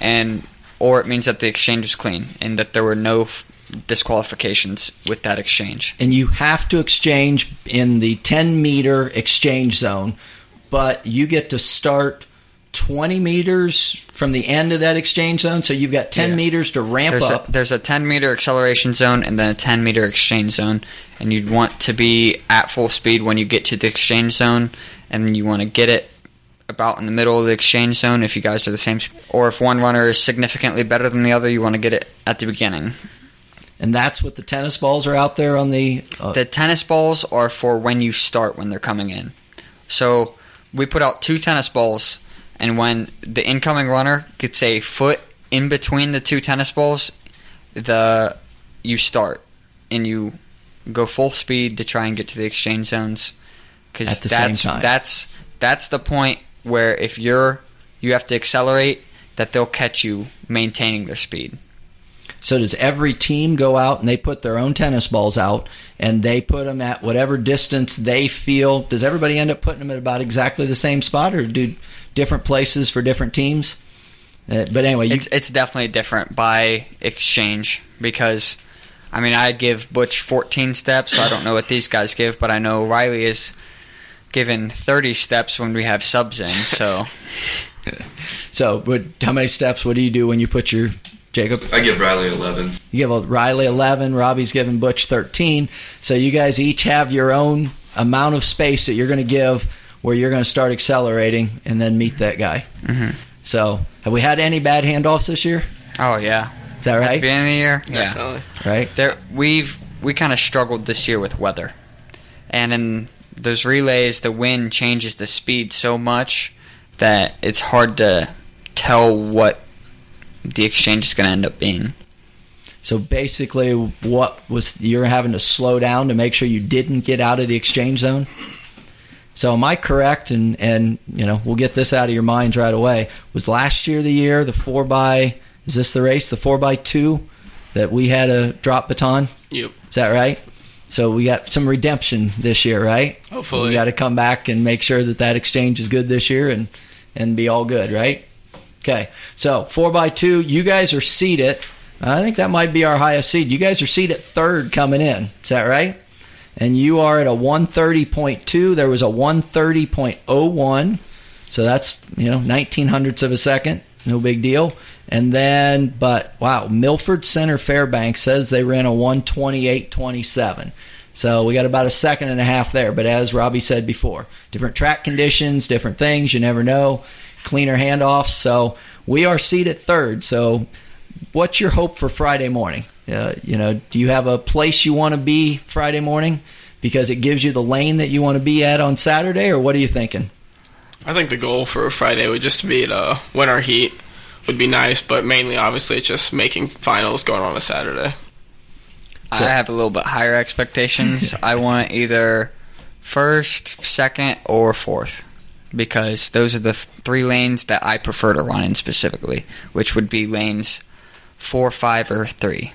or it means that the exchange was clean and that there were no disqualifications with that exchange. And you have to exchange in the 10-meter exchange zone, but you get to start 20 meters from the end of that exchange zone, so you've got 10 meters to ramp up. There's a 10-meter acceleration zone and then a 10-meter exchange zone, and you'd want to be at full speed when you get to the exchange zone, and you want to get it about in the middle of the exchange zone if you guys are the same, or if one runner is significantly better than the other, you want to get it at the beginning. And that's what the tennis balls are out there on the... The tennis balls are for when you start, when they're coming in. So we put out 2 tennis balls, and when the incoming runner gets a foot in between the 2 tennis balls, you start, and you go full speed to try and get to the exchange zones. At the same time. That's the point where if you have to accelerate, that they'll catch you maintaining their speed. So does every team go out and they put their own tennis balls out and they put them at whatever distance they feel? Does everybody end up putting them at about exactly the same spot, or do different places for different teams? But anyway, it's definitely different by exchange because, I mean, I give Butch 14 steps, so I don't know what these guys give, but I know Riley is given 30 steps when we have subs in. So, how many steps? What do you do when you put your Jacob? I give Riley 11. You give Riley 11. Robbie's giving Butch 13. So you guys each have your own amount of space that you're going to give where you're going to start accelerating and then meet that guy. Mm-hmm. So have we had any bad handoffs this year? Oh, yeah. Is that right? At the beginning of the year? Definitely. Yeah. Right. We kind of struggled this year with weather. And in those relays, the wind changes the speed so much that it's hard to tell what the exchange is going to end up being. So basically, you're having to slow down to make sure you didn't get out of the exchange zone? So am I correct? And we'll get this out of your minds right away. Was last year the year, the 4x, is this the race, the 4x2, that we had a drop baton? Yep. Is that right? So we got some redemption this year, right? Hopefully. We got to come back and make sure that exchange is good this year and be all good, right? Okay. So 4x2, you guys are seated. I think that might be our highest seed. You guys are seated third coming in. Is that right? And you are at a 130.2. There was a 130.01. So that's, 19 hundredths of a second. No big deal. And then, Milford Center Fairbanks says they ran a 128.27. So we got about a second and a half there. But as Robbie said before, different track conditions, different things. You never know. Cleaner handoffs. So we are seated third. So what's your hope for Friday morning? Do you have a place you want to be Friday morning because it gives you the lane that you want to be at on Saturday, or what are you thinking? I think the goal for Friday would just be to win our heat. Would be nice, but mainly, obviously, it's just making finals going on a Saturday. I have a little bit higher expectations. I want either first, second, or fourth, because those are the three lanes that I prefer to run in specifically, which would be lanes 4, 5, or 3.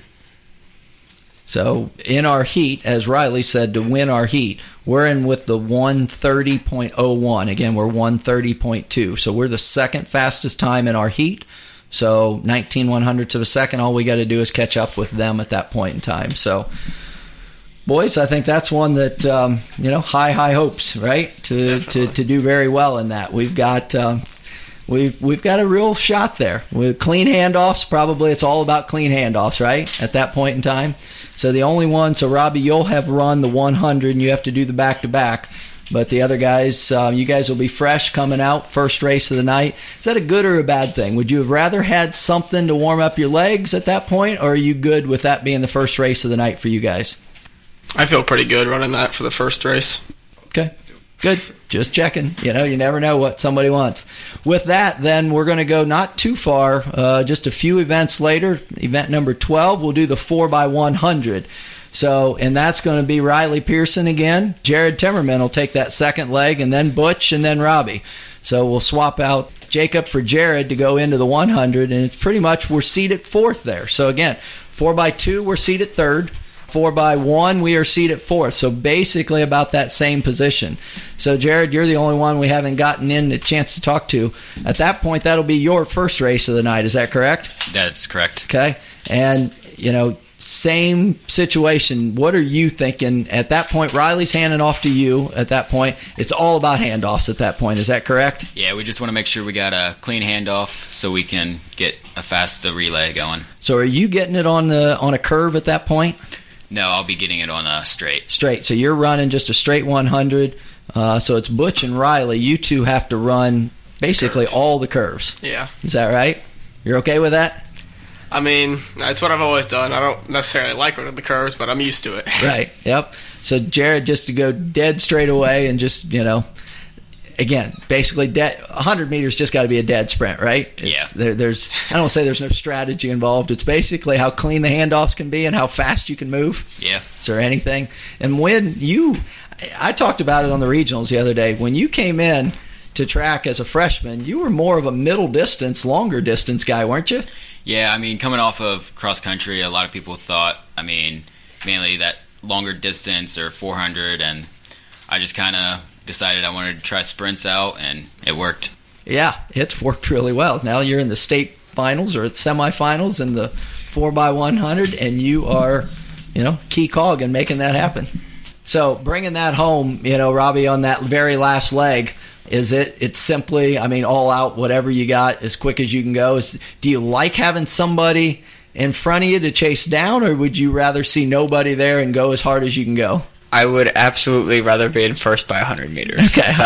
So in our heat, as Riley said, to win our heat, we're in with the 130.01. Again, we're 130.2. So we're the second fastest time in our heat. So 19 100ths of a second. All we got to do is catch up with them at that point in time. So, boys, I think that's one that, high hopes, right? To do very well in that. We've got... We've got a real shot there. With clean handoffs, probably it's all about clean handoffs, right, at that point in time. So the only one, so Robbie, you'll have run the 100 and you have to do the back-to-back. But the other guys, you guys will be fresh coming out, first race of the night. Is that a good or a bad thing? Would you have rather had something to warm up your legs at that point, or are you good with that being the first race of the night for you guys? I feel pretty good running that for the first race. Okay, good. Just checking. You never know what somebody wants. With that, then, we're going to go not too far, just a few events later. Event number 12, we'll do the 4x100. So, and that's going to be Riley Pearson again. Jared Timmerman will take that second leg, and then Butch, and then Robbie. So we'll swap out Jacob for Jared to go into the 100, and it's pretty much we're seated fourth there. So again, 4x2, we're seated third. 4x1, we are seated fourth. So basically about that same position. So Jared, you're the only one we haven't gotten in a chance to talk to. At that point, that'll be your first race of the night. Is that correct? That's correct. Okay. And, same situation. What are you thinking at that point? Riley's handing off to you at that point. It's all about handoffs at that point. Is that correct? Yeah, we just want to make sure we got a clean handoff so we can get a fast relay going. So are you getting it on a curve at that point? No, I'll be getting it on a straight. Straight. So you're running just a straight 100. So it's Butch and Riley. You two have to run basically all the curves. Yeah. Is that right? You're okay with that? I mean, that's what I've always done. I don't necessarily like running the curves, but I'm used to it. Right. Yep. So Jared, just to go dead straight away and just, again, basically 100 meters just got to be a dead sprint, right? Yeah. There's I don't say there's no strategy involved. It's basically how clean the handoffs can be and how fast you can move. Yeah. Is there anything? And I talked about it on the regionals the other day. When you came in to track as a freshman, you were more of a middle distance, longer distance guy, weren't you? Yeah, I mean, coming off of cross country, a lot of people thought, I mean, mainly that longer distance or 400, and I just kind of decided I wanted to try sprints out, and it worked. Yeah, it's worked really well. Now you're in the state finals or semifinals in the 4x100, and you are, key cog in making that happen. So bringing that home, Robbie, on that very last leg, it's simply, all out, whatever you got, as quick as you can go. Do you like having somebody in front of you to chase down, or would you rather see nobody there and go as hard as you can go? I would absolutely rather be in first by 100 meters. Okay,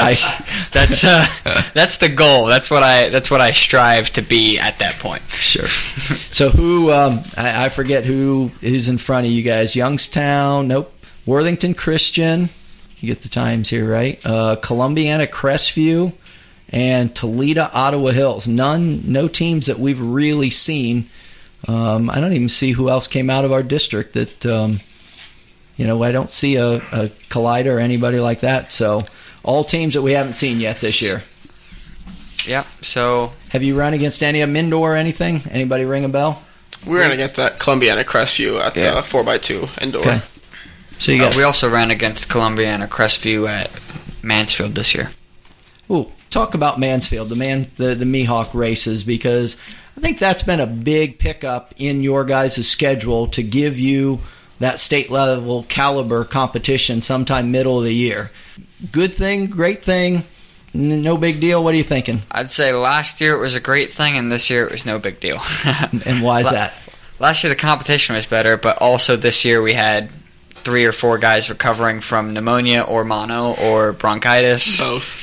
that's the goal. That's what I strive to be at that point. Sure. So who? I forget who is in front of you guys. Youngstown? Nope. Worthington Christian. You get the times here, right? Columbiana Crestview and Toledo Ottawa Hills. No teams that we've really seen. I don't even see who else came out of our district that. I don't see a Collider or anybody like that. So all teams that we haven't seen yet this year. Yeah. So have you run against any of them indoor or anything? Anybody ring a bell? We ran against that Columbiana Crestview at the 4x2 indoor. Okay. So we also ran against Columbiana Crestview at Mansfield this year. Ooh, talk about Mansfield, the Mihawk races, because I think that's been a big pickup in your guys' schedule to give you that state level caliber competition sometime middle of the year. Good thing, great thing, no big deal. What are you thinking? I'd say last year it was a great thing, and this year it was no big deal. And why is that? Last year the competition was better, but also this year we had 3 or 4 guys recovering from pneumonia or mono or bronchitis.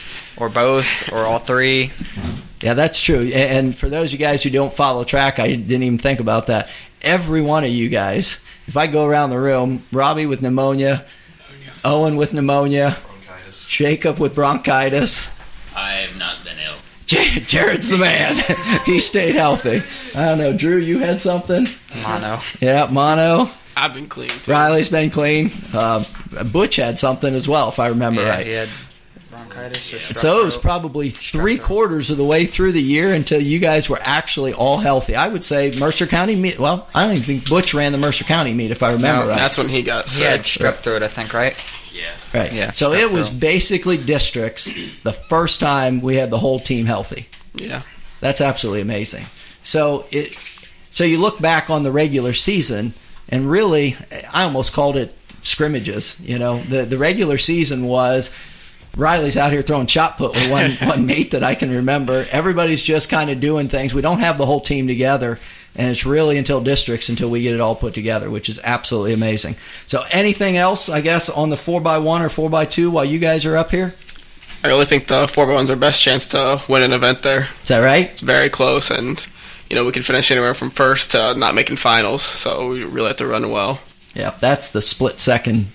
Both, or all 3. Yeah, that's true. And for those of you guys who don't follow track, I didn't even think about that. Every one of you guys, if I go around the room, Robbie with pneumonia, Owen with pneumonia, Jacob with bronchitis. I have not been ill. Jared's the man. He stayed healthy. I don't know. Drew, you had something? Mono. Yeah, mono. I've been clean, too. Riley's been clean. Butch had something as well, if I remember right. He had bronchitis. So it was probably 3/4 of the way through the year until you guys were actually all healthy. I would say Mercer County meet. Well, I don't even think Butch ran the Mercer County meet, if I remember right. That's when he got sick. He had strep throat, I think, right? Yeah. Right. Yeah. So it was basically districts the first time we had the whole team healthy. Yeah. That's absolutely amazing. So you look back on the regular season, and really, I almost called it scrimmages. The regular season was Riley's out here throwing shot put with one mate that I can remember. Everybody's just kind of doing things. We don't have the whole team together, and it's really until districts until we get it all put together, which is absolutely amazing. So anything else, I guess, on the 4x1 or 4x2 while you guys are up here? I really think the 4x1's our best chance to win an event there. Is that right? It's very close, and we can finish anywhere from first to not making finals, so we really have to run well. Yeah, that's the split second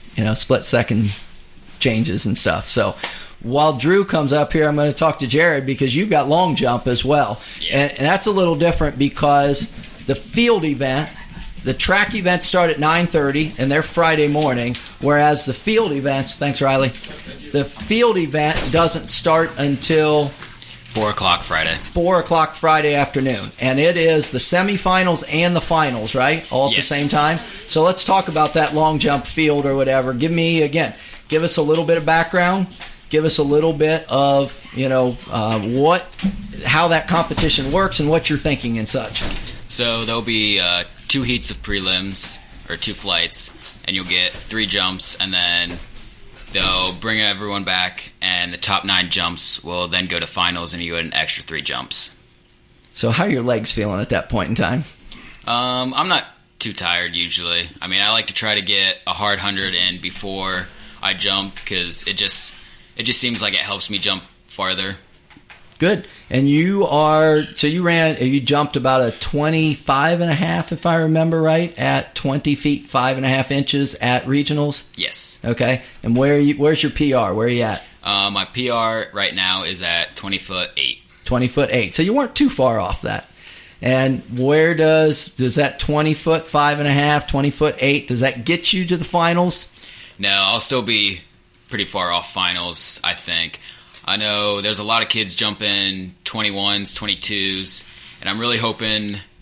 changes and stuff. So while Drew comes up here, I'm going to talk to Jared because you've got long jump as well. Yeah. And that's a little different because the field event, the track events start at 9:30 and they're Friday morning, whereas the field events, thanks Riley, the field event doesn't start until 4 o'clock Friday. 4 o'clock Friday afternoon. And it is the semifinals and the finals, right? All at the same time. So let's talk about that long jump field or whatever. Give us a little bit of background. Give us a little bit of, how that competition works and what you're thinking and such. So there'll be 2 heats of prelims, or 2 flights, and you'll get 3 jumps, and then they'll bring everyone back, and the top 9 jumps will then go to finals, and you get an extra 3 jumps. So how are your legs feeling at that point in time? I'm not too tired usually. I like to try to get a hard 100 in before I jump because it just seems like it helps me jump farther. Good. And you jumped about a 25.5, if I remember right, at 20 feet 5.5 inches at regionals? Yes. Okay. And where's your PR? Where are you at? My PR right now is at 20 foot 8. 20 foot 8. So you weren't too far off that. And where does that 20 foot 5.5, 20 foot 8, does that get you to the finals? No, I'll still be pretty far off finals, I think. I know there's a lot of kids jumping 21s, 22s, and I'm really hoping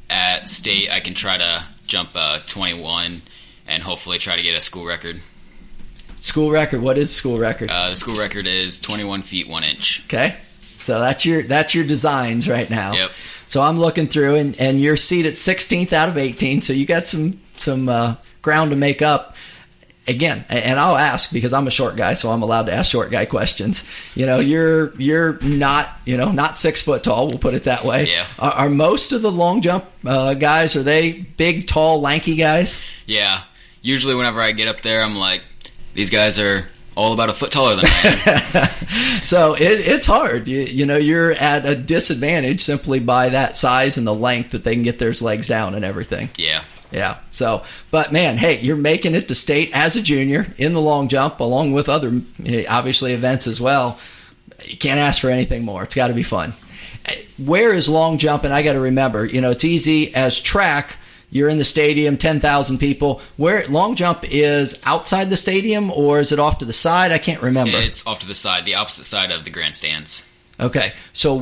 at state, I can try to jump 21 and hopefully try to get a school record. School record? What is school record? The school record is 21 feet 1 inch. Okay. So that's your designs right now. Yep. So I'm looking through, and you're seated 16th out of 18, so you got some ground to make up. Again, and I'll ask because I'm a short guy, so I'm allowed to ask short guy questions. You're not 6 foot tall. We'll put it that way. Yeah. Are most of the long jump guys, are they big, tall, lanky guys? Yeah. Usually whenever I get up there, I'm like, these guys are all about a foot taller than I am. So it's hard. You're at a disadvantage simply by that size and the length that they can get their legs down and everything. Yeah. Yeah. So, but man, hey, you're making it to state as a junior in the long jump, along with other, obviously, events as well. You can't ask for anything more. It's got to be fun. Where is long jump? And I got to remember, it's easy as track. You're in the stadium, 10,000 people. Where long jump is outside the stadium, or is it off to the side? I can't remember. It's off to the side, the opposite side of the grandstands. Okay. So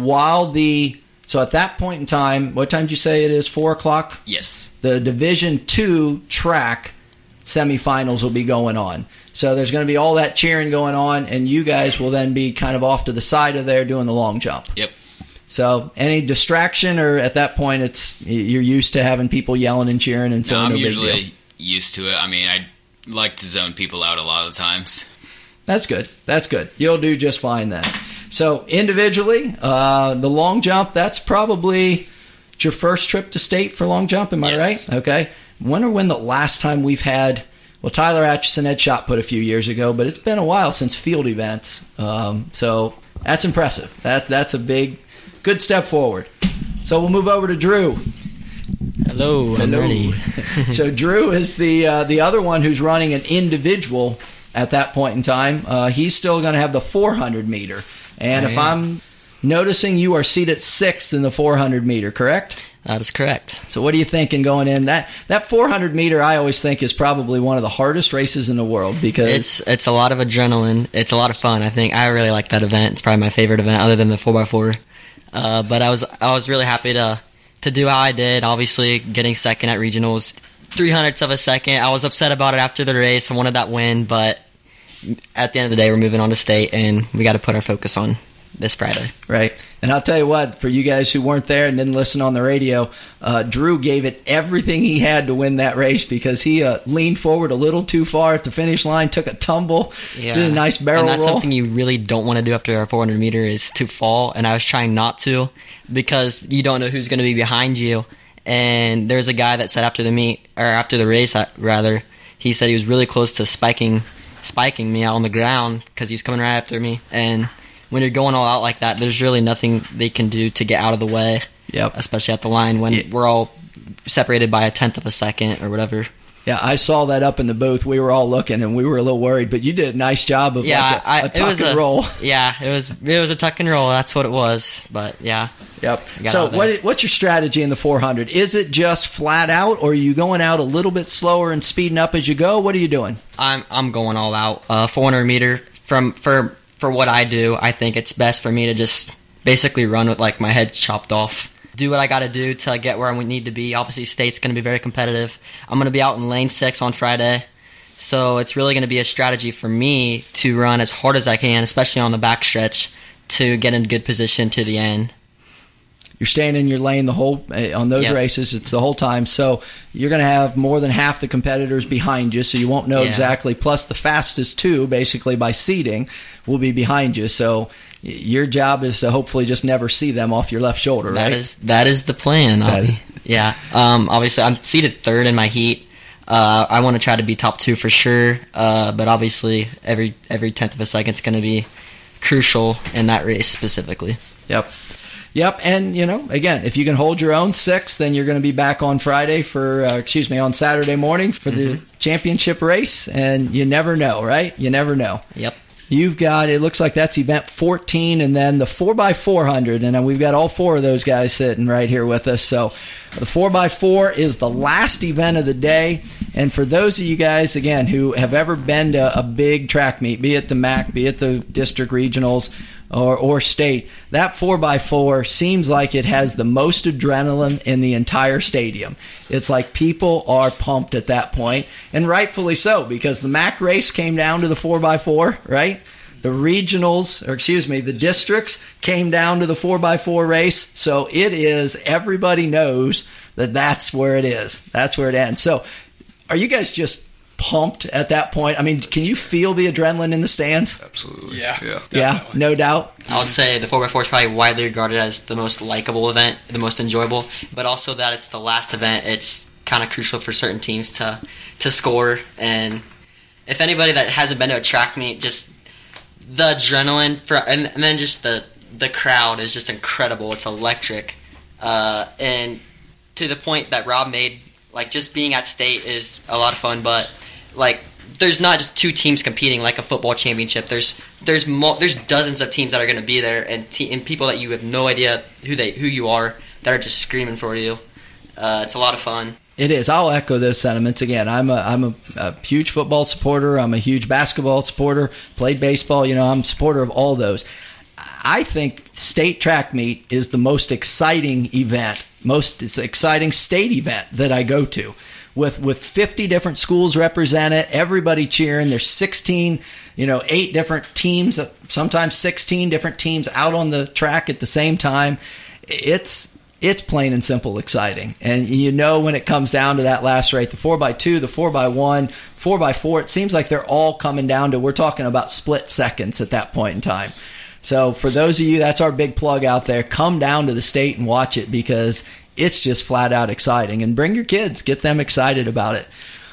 So at that point in time, what time did you say it is? 4 o'clock? Yes. The Division II track semifinals will be going on. So there's going to be all that cheering going on, and you guys will then be kind of off to the side of there doing the long jump. Yep. So any distraction, or at that point you're used to having people yelling and cheering, and so I'm no big usually deal. used to it. I mean, I like to zone people out a lot of the times. That's good. You'll do just fine then. So individually, the long jump, that's probably your first trip to state for long jump, am I Yes. right? Okay. Wonder when the last time we've had, Tyler Atchison had shot put a few years ago, but it's been a while since field events. So that's impressive. That's a good step forward. So we'll move over to Drew. Hello. I'm ready. So Drew is the other one who's running an individual at that point in time. He's still going to have the 400 meter. And if I'm noticing, you are seated 6th in the 400 meter, correct? That is correct. So what are you thinking going in? That 400 meter, I always think, is probably one of the hardest races in the world because it's a lot of adrenaline. It's a lot of fun. I think I really like that event. It's probably my favorite event other than the 4x4. But I was really happy to do how I did. Obviously, getting second at regionals, 0.03 of a second. I was upset about it after the race. I wanted that win, but at the end of the day, we're moving on to state, and we got to put our focus on this Friday. Right. And I'll tell you what, for you guys who weren't there and didn't listen on the radio, Drew gave it everything he had to win that race because he leaned forward a little too far at the finish line, took a tumble, did a nice barrel roll. And that's something you really don't want to do after our 400 meter is to fall, and I was trying not to because you don't know who's going to be behind you. And there's a guy that said after the race, he said he was really close to spiking me out on the ground because he was coming right after me. And when you're going all out like that, there's really nothing they can do to get out of the way. Yep. Especially at the line when we're all separated by 1/10 of a second or whatever. Yeah, I saw that up in the booth. We were all looking, and we were a little worried. But you did a nice job of a tuck and roll. Yeah, it was a tuck and roll. That's what it was. But yeah. Yep. So what's your strategy in the 400? Is it just flat out, or are you going out a little bit slower and speeding up as you go? What are you doing? I'm going all out. 400 meter for what I do. I think it's best for me to just basically run with like my head chopped off. Do what I got to do to get where I need to be. Obviously, state's going to be very competitive. I'm going to be out in lane 6 on Friday. So it's really going to be a strategy for me to run as hard as I can, especially on the back stretch, to get in good position to the end. You're staying in your lane on those races. It's the whole time. So you're going to have more than half the competitors behind you, so you won't know exactly. Plus, the fastest two, basically by seeding, will be behind you. So your job is to hopefully just never see them off your left shoulder, right? That is the plan. Obviously, I'm seated 3rd in my heat. I want to try to be top 2 for sure. But obviously, every 1/10 of a second is going to be crucial in that race specifically. Yep, and again, if you can hold your own 6th, then you're going to be back on on Saturday morning for the championship race, and you never know, right? You never know. Yep. You've got, it looks like that's event 14, and then the 4x400, and we've got all 4 of those guys sitting right here with us. So the 4x4 is the last event of the day, and for those of you guys, again, who have ever been to a big track meet, be it the MAC, be it the district regionals, or state, that 4x4 seems like it has the most adrenaline in the entire stadium. It's like people are pumped at that point, and rightfully so, because the MAC race came down to the 4x4, right? The the districts came down to the 4x4 race. So it is, everybody knows that that's where it is. That's where it ends. So are you guys just pumped at that point? I mean, can you feel the adrenaline in the stands? Absolutely. Yeah, no doubt. I would say the 4x4 is probably widely regarded as the most likable event, the most enjoyable, but also that it's the last event. It's kind of crucial for certain teams to score. And if anybody that hasn't been to a track meet, just the adrenaline and then just the crowd is just incredible. It's electric, and to the point that Rob made, like, just being at state is a lot of fun, but like, there's not just two teams competing like a football championship. There's dozens of teams that are going to be there, and people that you have no idea who you are that are just screaming for you. It's a lot of fun. It is. I'll echo those sentiments again. I'm a huge football supporter. I'm a huge basketball supporter. Played baseball. I'm a supporter of all those. I think state track meet is the most exciting event, most exciting state event that I go to. With 50 different schools represented, everybody cheering. There's 16, 8 different teams, sometimes 16 different teams out on the track at the same time. It's plain and simple exciting. And when it comes down to that last race, the 4x2, the 4x1, 4x4, it seems like they're all coming down to, we're talking about split seconds at that point in time. So for those of you, that's our big plug out there. Come down to the state and watch it, because it's just flat out exciting. And bring your kids, get them excited about it.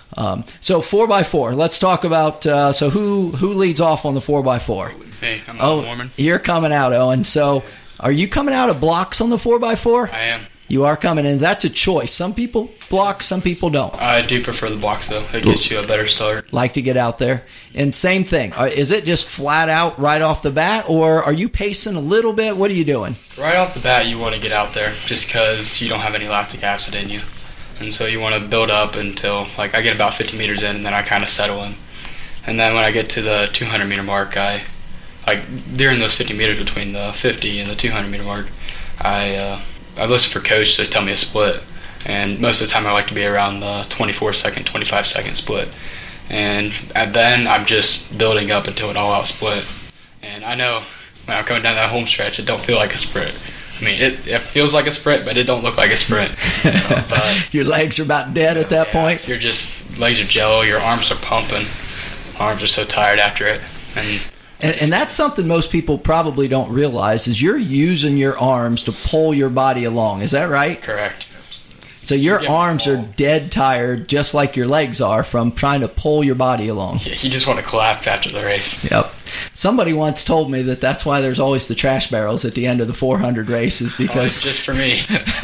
So 4x4, let's talk about, so who leads off on the 4x4? Hey, I'm Owen Mormon. You're coming out, Owen. So are you coming out of blocks on the 4x4? I am. You are coming in. That's a choice. Some people block, some people don't. I do prefer the blocks, though. It gets you a better start. Like to get out there. And same thing. Is it just flat out right off the bat, or are you pacing a little bit? What are you doing? Right off the bat, you want to get out there just because you don't have any lactic acid in you. And so you want to build up until, I get about 50 meters in, and then I kind of settle in. And then when I get to the 200-meter mark, during those 50 meters between the 50 and the 200-meter mark, I listen for coach to tell me a split, and most of the time I like to be around the 24-second, 25-second split, and then I'm just building up until an all-out split. And I know when I'm coming down that home stretch, it don't feel like a sprint. I mean, it feels like a sprint, but it don't look like a sprint. But your legs are about dead at that point. You're just, legs are jello, your arms are pumping, arms are so tired after it, and that's something most people probably don't realize, is you're using your arms to pull your body along. Is that right? Correct. So your arms are dead tired, just like your legs are, from trying to pull your body along. Yeah, you just want to collapse after the race. Yep. Somebody once told me that that's why there's always the trash barrels at the end of the 400 races, because just for me.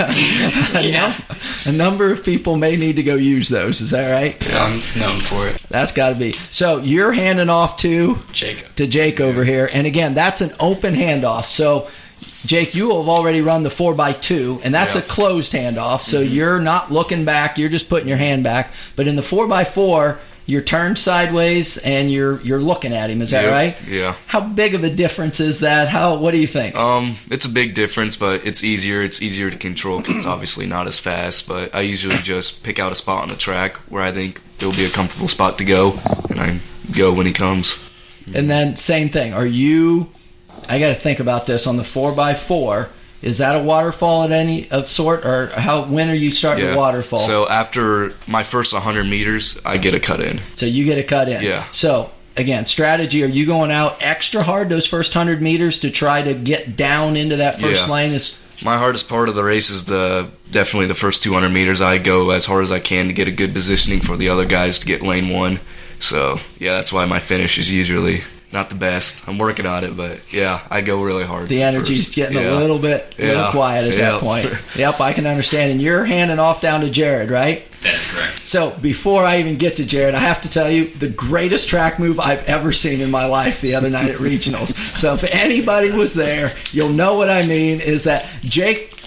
A number of people may need to go use those. Is that right? Yeah, I'm known for it. That's got to be. So you're handing off to Jake over here, and again, that's an open handoff. So Jake, you have already run the 4x2, and that's a closed handoff, so you're not looking back, you're just putting your hand back. But in the 4x4, you're turned sideways and you're looking at him. Is that right? Yeah. How big of a difference is that? What do you think? It's a big difference, but it's easier. It's easier to control because it's obviously not as fast. But I usually just pick out a spot on the track where I think it'll be a comfortable spot to go, and I go when he comes. And then same thing. I got to think about this on the 4x4. Is that a waterfall at any of sort, or when are you starting a waterfall? So after my first 100 meters, I get a cut in. So you get a cut in. Yeah. So again, strategy: are you going out extra hard those first 100 meters to try to get down into that first lane? My hardest part of the race is definitely the first 200 meters. I go as hard as I can to get a good positioning for the other guys to get lane one. So yeah, that's why my finish is usually not the best. I'm working on it, but yeah, I go really hard. The energy's getting a little quiet at that point. Yep, I can understand. And you're handing off down to Jared, right? That is correct. So before I even get to Jared, I have to tell you the greatest track move I've ever seen in my life the other night at regionals. So if anybody was there, you'll know what I mean, is that Jake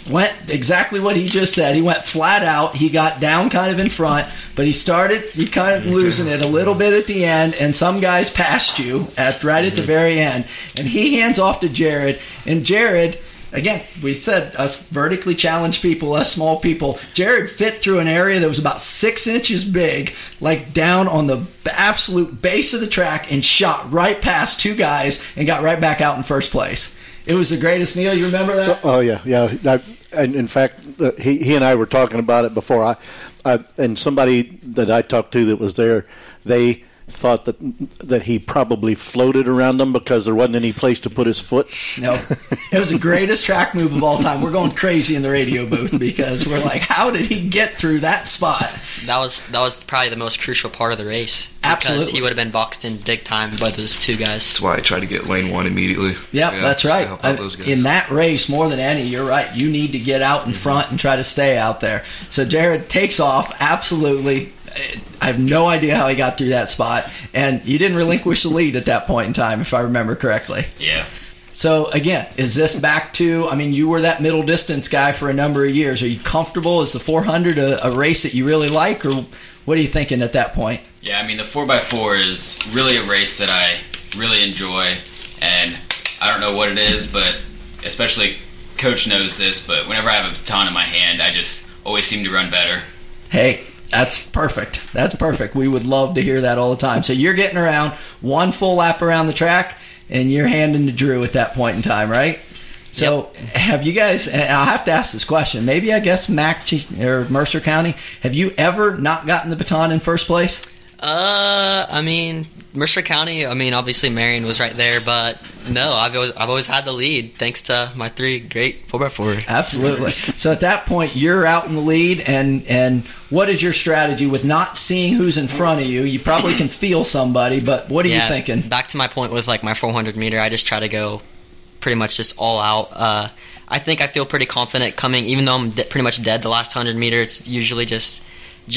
went exactly what he just said. He went flat out. He got down kind of in front, but he kind of losing it a little bit at the end, and some guys passed you right at the very end. And he hands off to Jared, and Jared, again, we said us vertically challenged people, us small people, Jared fit through an area that was about 6 inches big, like down on the absolute base of the track, and shot right past two guys and got right back out in first place. It was the greatest. Neil, you remember that? Oh, yeah. And in fact, he and I were talking about it before. And somebody that I talked to that was there, they thought that he probably floated around them because there wasn't any place to put his foot. No, it was the greatest track move of all time. We're going crazy in the radio booth because we're like, how did he get through that spot? That was probably the most crucial part of the race. Absolutely. Because he would have been boxed in big time by those two guys. That's why I tried to get lane one immediately. Yep, that's right. In that race, more than any, you're right. You need to get out in front and try to stay out there. So Jared takes off, absolutely. I have no idea how he got through that spot. And you didn't relinquish the lead at that point in time, if I remember correctly. Yeah. So, again, is this back to, you were that middle distance guy for a number of years. Are you comfortable? Is the 400 a race that you really like, or what are you thinking at that point? Yeah, the 4x4 is really a race that I really enjoy, and I don't know what it is, but especially Coach knows this, but whenever I have a baton in my hand, I just always seem to run better. Hey, that's perfect. That's perfect. We would love to hear that all the time. So you're getting around one full lap around the track, and you're handing to Drew at that point in time, right? So Have you guys, and I'll have to ask this question, maybe I guess Mac or Mercer County, have you ever not gotten the baton in first place? Mercer County, obviously Marion was right there, but no, I've always had the lead thanks to my three great 4x4. Absolutely. So at that point, you're out in the lead, and what is your strategy with not seeing who's in front of you? You probably can feel somebody, but what are you thinking? Back to my point with my 400 meter, I just try to go pretty much just all out. I think I feel pretty confident coming, even though I'm pretty much dead the last 100 meter. It's usually just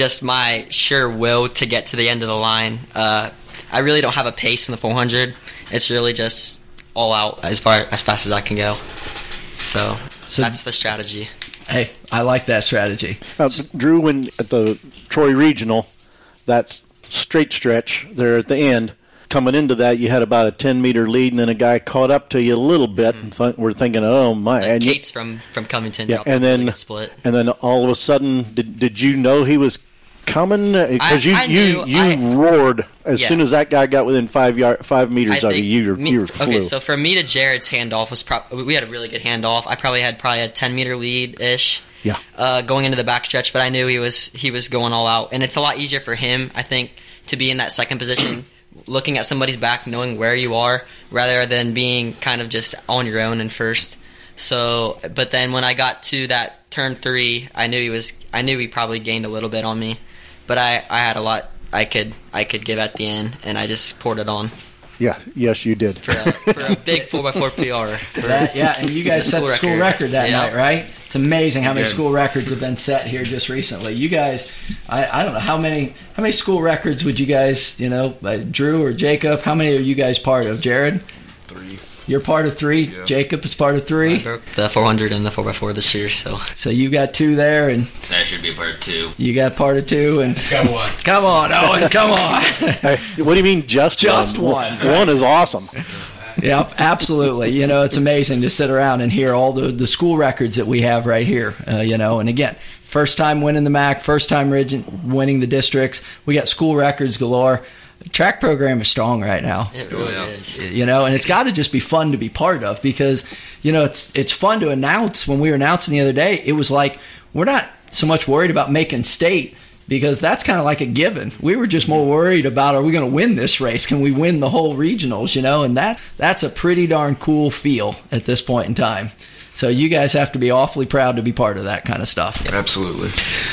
my sure will to get to the end of the line. I really don't have a pace in the 400. It's really just all out as fast as I can go. So that's the strategy. Hey, I like that strategy. Drew, when at the Troy Regional, that straight stretch there at the end, coming into that, you had about a 10-meter lead, and then a guy caught up to you a little bit, and we're thinking, oh, my. And Kate's from Covington. Yeah, and then all of a sudden, did you know he was coming? Because you roared as soon as that guy got within 5 meters of you. You flew. Okay, so for me to Jared's handoff was we had a really good handoff. I probably had a 10-meter lead ish. Yeah. Going into the backstretch, but I knew he was going all out, and it's a lot easier for him, I think, to be in that second position, looking at somebody's back, knowing where you are, rather than being kind of just on your own in first. So, but then when I got to that turn 3, I knew he probably gained a little bit on me, but I had a lot I could give at the end, and I just poured it on. Yeah, yes, you did. For a big 4x4 PR. And you guys set the school record that night, right? It's amazing how many school records have been set here just recently. You guys, I don't know how many school records would you guys, Drew or Jacob, how many are you guys part of? Jared? 3. You're part of 3. Yeah. Jacob is part of 3. I broke the 400 and the 4x4 this year, so you got 2 there, and so I should be part of 2. You got part of 2, and just got 1. Come on, Owen, come on. Hey, what do you mean just one? One is awesome. Yeah, absolutely. It's amazing to sit around and hear all the school records that we have right here. And again, first time winning the MAC, first time winning the districts. We got school records galore. The track program is strong right now. It really is. And it's got to just be fun to be part of because, it's fun to announce. When we were announcing the other day, it was like we're not so much worried about making state because that's kind of like a given. We were just more worried about, are we going to win this race? Can we win the whole regionals? And that's a pretty darn cool feel at this point in time. So you guys have to be awfully proud to be part of that kind of stuff. Absolutely.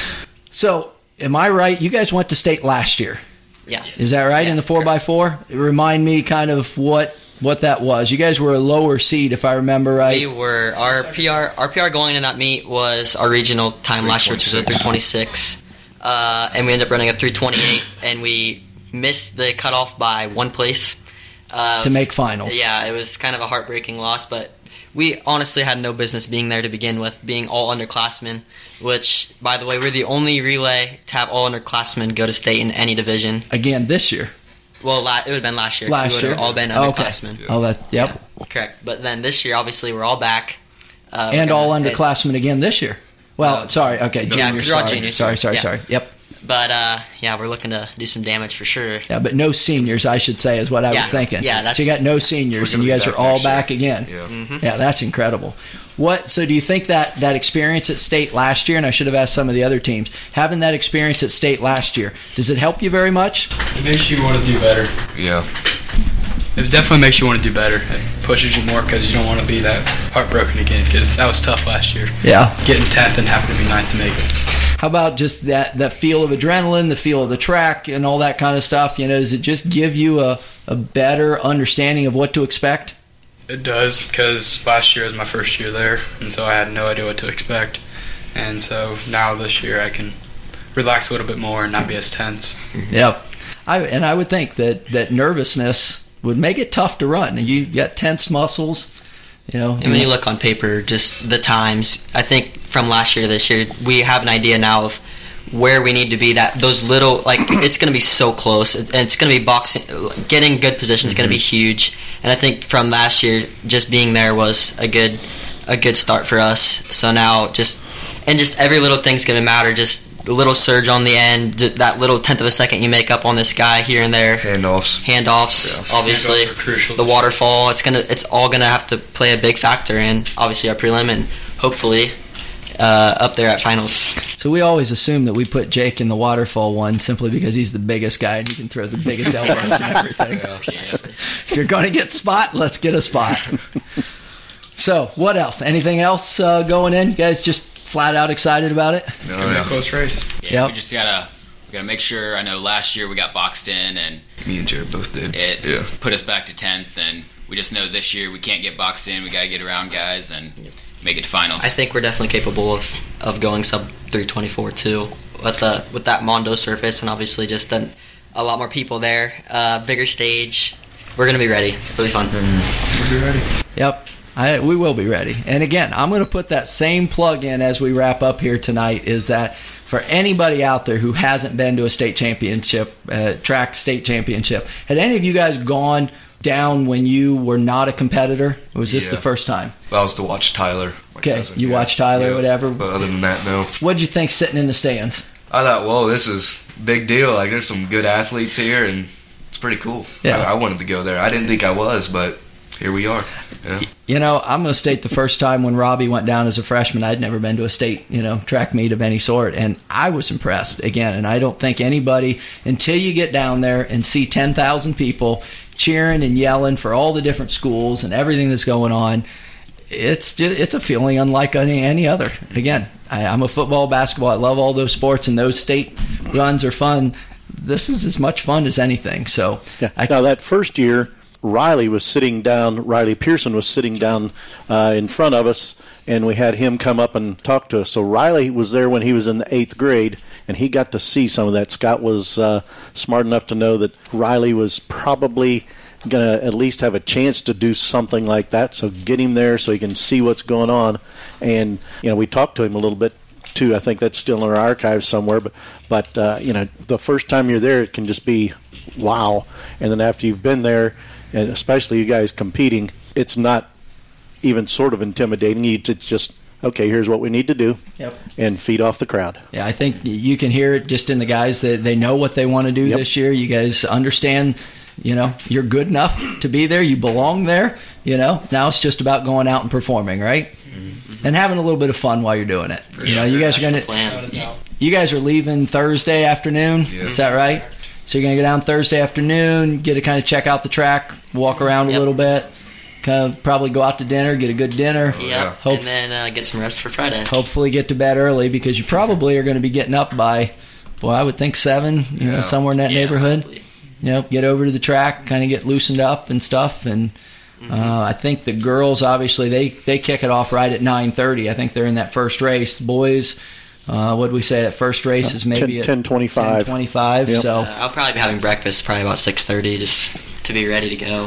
So am I right? You guys went to state last year. Yeah. Is that right? Yeah, in the 4x4? Remind me kind of what that was. You guys were a lower seed, if I remember right. We were. Our PR going in that meet was our regional time last year, which was a 3:26. And we ended up running a 3:28, and we missed the cutoff by 1 place. to make finals. Yeah, it was kind of a heartbreaking loss, but we honestly had no business being there to begin with, being all underclassmen, which, by the way, we're the only relay to have all underclassmen go to state in any division. Again, this year. Well, it would have been last year. Last we would year. have all been underclassmen. Okay. Oh, yep. Yeah, correct. But then this year, obviously, we're all back. And all underclassmen again this year. Well, sorry. Okay, juniors. We're all juniors. Sorry. Yep. But, we're looking to do some damage for sure. Yeah, but no seniors, I should say, is what I was thinking. Yeah, so you got no seniors, and you guys are all back again. Yeah. Mm-hmm. Yeah, that's incredible. So do you think that experience at state last year, and I should have asked some of the other teams, having that experience at state last year, does it help you very much? It makes you want to do better. Yeah. It definitely makes you want to do better. It pushes you more because you don't want to be that heartbroken again, because that was tough last year. Yeah. Getting 10th and having to be 9th to make it. How about just that feel of adrenaline, the feel of the track, and all that kind of stuff? Does it just give you a better understanding of what to expect? It does, because last year was my first year there, and so I had no idea what to expect. And so now this year I can relax a little bit more and not be as tense. Yep. I would think that nervousness would make it tough to run. You got tense muscles. And when you look on paper, just the times, I think from last year to this year, we have an idea now of where we need to be. That those little, it's going to be so close, and it's going to be boxing. Getting good position is going to be huge, and I think from last year, just being there was a good start for us. So now, just every little thing's going to matter. Just the little surge on the end, that little tenth of a second you make up on this guy here and there. Handoffs, yeah. Obviously. Handoffs are crucial. The waterfall, it's all gonna have to play a big factor in obviously our prelim and hopefully up there at finals. So we always assume that we put Jake in the waterfall one simply because he's the biggest guy and he can throw the biggest elbows and everything. If you're going to get spot, let's get a spot. So what else? Anything else going in? You guys just flat out excited about it? It's gonna be a close race. Yeah, we just gotta make sure. I know last year we got boxed in, and me and Jared both did. It put us back to 10th, and we just know this year we can't get boxed in. We gotta get around guys and make it to finals. I think we're definitely capable of going sub 324 too with that Mondo surface, and obviously just a lot more people there, bigger stage. We're gonna be ready. It'll be fun. We'll be ready. Yep. We will be ready. And again, I'm going to put that same plug in as we wrap up here tonight, is that for anybody out there who hasn't been to a state championship, track state championship, had any of you guys gone down when you were not a competitor? Or was this the first time? Well, I was to watch Tyler. Okay, you watched Tyler, whatever. But other than that, no. What did you think sitting in the stands? I thought, whoa, this is big deal. There's some good athletes here, and it's pretty cool. Yeah. I wanted to go there. I didn't think I was, but here we are. Yeah. I'm going to state the first time when Robbie went down as a freshman, I'd never been to a state, track meet of any sort, and I was impressed again. And I don't think anybody, until you get down there and see 10,000 people cheering and yelling for all the different schools and everything that's going on, it's a feeling unlike any other. Again, I'm a football, basketball. I love all those sports, and those state runs are fun. This is as much fun as anything. So, now that first year, Riley Pearson was sitting down in front of us, and we had him come up and talk to us. So Riley was there when he was in the 8th grade, and he got to see some of that. Scott was smart enough to know that Riley was probably going to at least have a chance to do something like that, so get him there so he can see what's going on. And, we talked to him a little bit, too. I think that's still in our archives somewhere. But the first time you're there, it can just be wow. And then after you've been there, and especially you guys competing, it's not even sort of intimidating. It's just, okay, here's what we need to do, and feed off the crowd. Yeah, I think you can hear it just in the guys that they know what they want to do this year. You guys understand, you're good enough to be there. You belong there. Now it's just about going out and performing, right? Mm-hmm. And having a little bit of fun while you're doing it. You guys you guys are leaving Thursday afternoon. Yeah. Is that right? So you're going to go down Thursday afternoon, get to kind of check out the track, walk around a little bit, kind of probably go out to dinner, get a good dinner. And then get some rest for Friday. Hopefully get to bed early, because you probably are going to be getting up by, I would think 7, somewhere in that neighborhood. Probably. Get over to the track, kind of get loosened up and stuff. And I think the girls, obviously, they kick it off right at 9:30. I think they're in that first race. The boys... what did we say? That first race is maybe 10:25. 10:25. Yep. So I'll probably be having breakfast probably about 6:30. Just to be ready to go.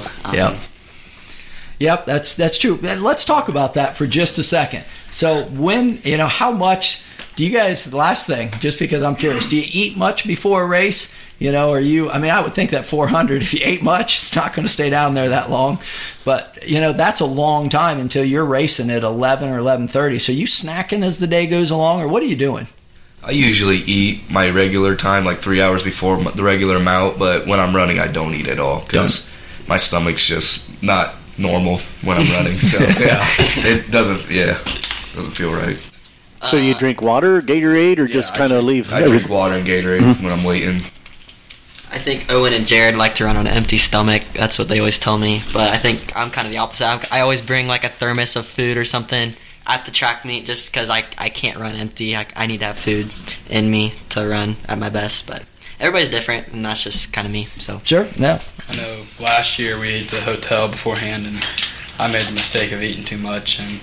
Yep, that's true. And let's talk about that for just a second. So when, how much do you guys, the last thing, just because I'm curious, do you eat much before a race? I would think that 400, if you ate much, it's not going to stay down there that long. But, that's a long time until you're racing at 11 or 11:30. So you snacking as the day goes along, or what are you doing? I usually eat my regular time, like 3 hours before the regular amount, but when I'm running, I don't eat at all because my stomach's just not normal when I'm running. So, it doesn't feel right. So you drink water, Gatorade, or just kind of leave? I drink water and Gatorade when I'm waiting. I think Owen and Jared like to run on an empty stomach. That's what they always tell me. But I think I'm kind of the opposite. I always bring like a thermos of food or something at the track meet just because I can't run empty. I need to have food in me to run at my best. But everybody's different, and that's just kind of me. So Sure, yeah. I know last year we ate at the hotel beforehand, and I made the mistake of eating too much, and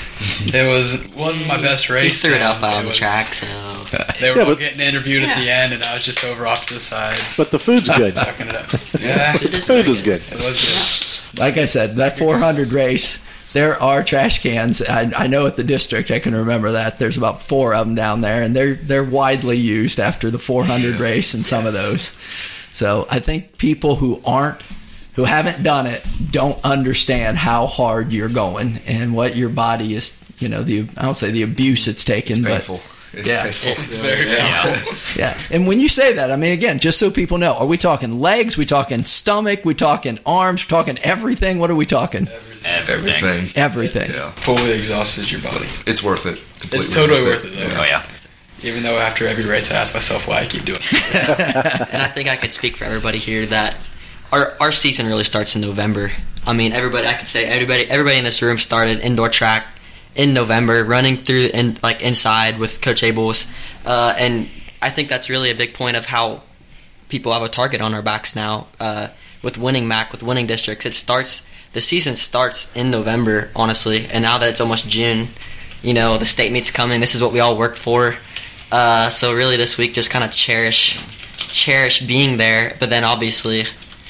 it wasn't my best race. He threw it up on the track, so they were all getting interviewed at the end, and I was just over off to the side. But the food's good. Sucking it up. Yeah, the food was good. It was good. Like I said, that 400 race, there are trash cans. I know at the district, I can remember that. There's about 4 of them down there, and they're widely used after the 400 race in some of those. So I think people who haven't done it don't understand how hard you're going and what your body is, I don't say the abuse it's taken, it's painful. But It's very painful. Yeah. And when you say that, again, just so people know, are we talking legs? We talking stomach? We talking arms? We talking everything? What are we talking? Everything. Yeah. Fully exhausts your body. It's worth it. It's totally worth it. Yeah. Oh, yeah. Even though after every race I ask myself why I keep doing it. And I think I could speak for everybody here that our season really starts in November. Everybody in this room started indoor track in November, running through inside with Coach Abels, and I think that's really a big point of how people have a target on our backs now with winning MAC, with winning districts. The season starts in November, honestly, and now that it's almost June, the state meet's coming. This is what we all worked for. So really, this week just kind of cherish being there, but then obviously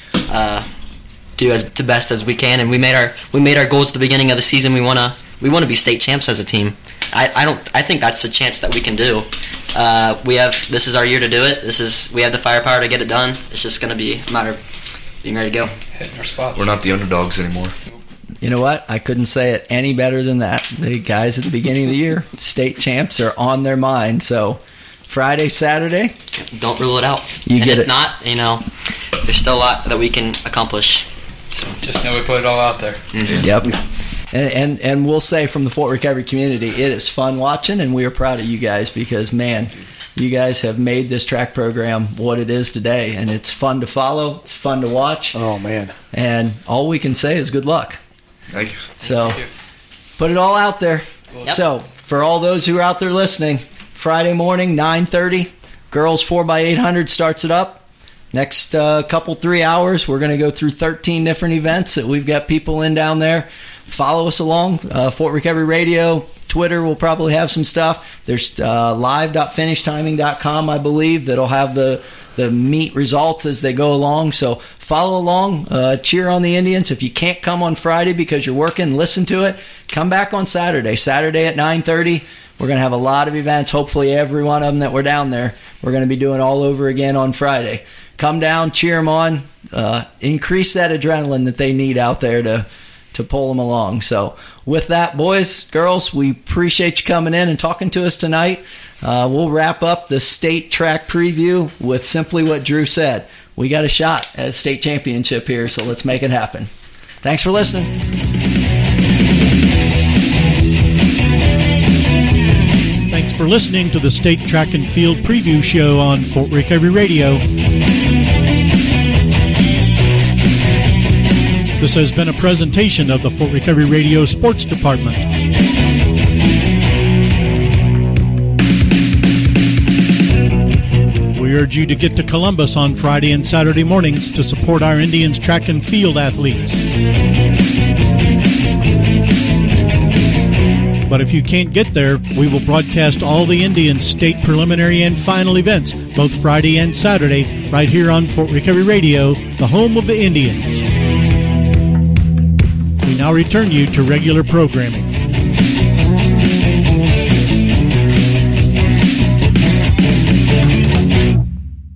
do as the best as we can. And we made our goals at the beginning of the season. We want to be state champs as a team. I think that's a chance that we can do. This is our year to do it. We have the firepower to get it done. It's just going to be a matter of being ready to go. Hitting our spots. We're not the underdogs anymore. You know what? I couldn't say it any better than that. The guys at the beginning of the year, state champs, are on their mind. So Friday, Saturday, don't rule it out. If not, there's still a lot that we can accomplish. So just know we put it all out there. Mm-hmm. Yep. And we'll say from the Fort Recovery community, it is fun watching, and we are proud of you guys because, man, you guys have made this track program what it is today, and it's fun to follow. It's fun to watch. Oh, man. And all we can say is good luck. Thank you. So put it all out there. Yep. So for all those who are out there listening, Friday morning, 9:30, girls 4x800 starts it up. Next 3 hours, we're going to go through 13 different events that we've got people in down there. Follow us along. Fort Recovery Radio, Twitter will probably have some stuff. There's live.finishtiming.com, I believe, that'll have the meet results as they go along. So follow along, cheer on the Indians. If you can't come on Friday because you're working, listen to it. Come back on Saturday. Saturday at 9:30. We're going to have a lot of events. Hopefully every one of them that were down there, we're going to be doing all over again on Friday. Come down, cheer them on, increase that adrenaline that they need out there to pull them along. So with that, boys, girls, we appreciate you coming in and talking to us tonight. We'll wrap up the state track preview with simply what Drew said. We got a shot at a state championship here, so let's make it happen. Thanks for listening. Thanks for listening to the State Track and Field Preview Show on Fort Recovery Radio. This has been a presentation of the Fort Recovery Radio Sports Department. We urge you to get to Columbus on Friday and Saturday mornings to support our Indians track and field athletes. But if you can't get there, we will broadcast all the Indians' state preliminary and final events, both Friday and Saturday, right here on Fort Recovery Radio, the home of the Indians. We now return you to regular programming.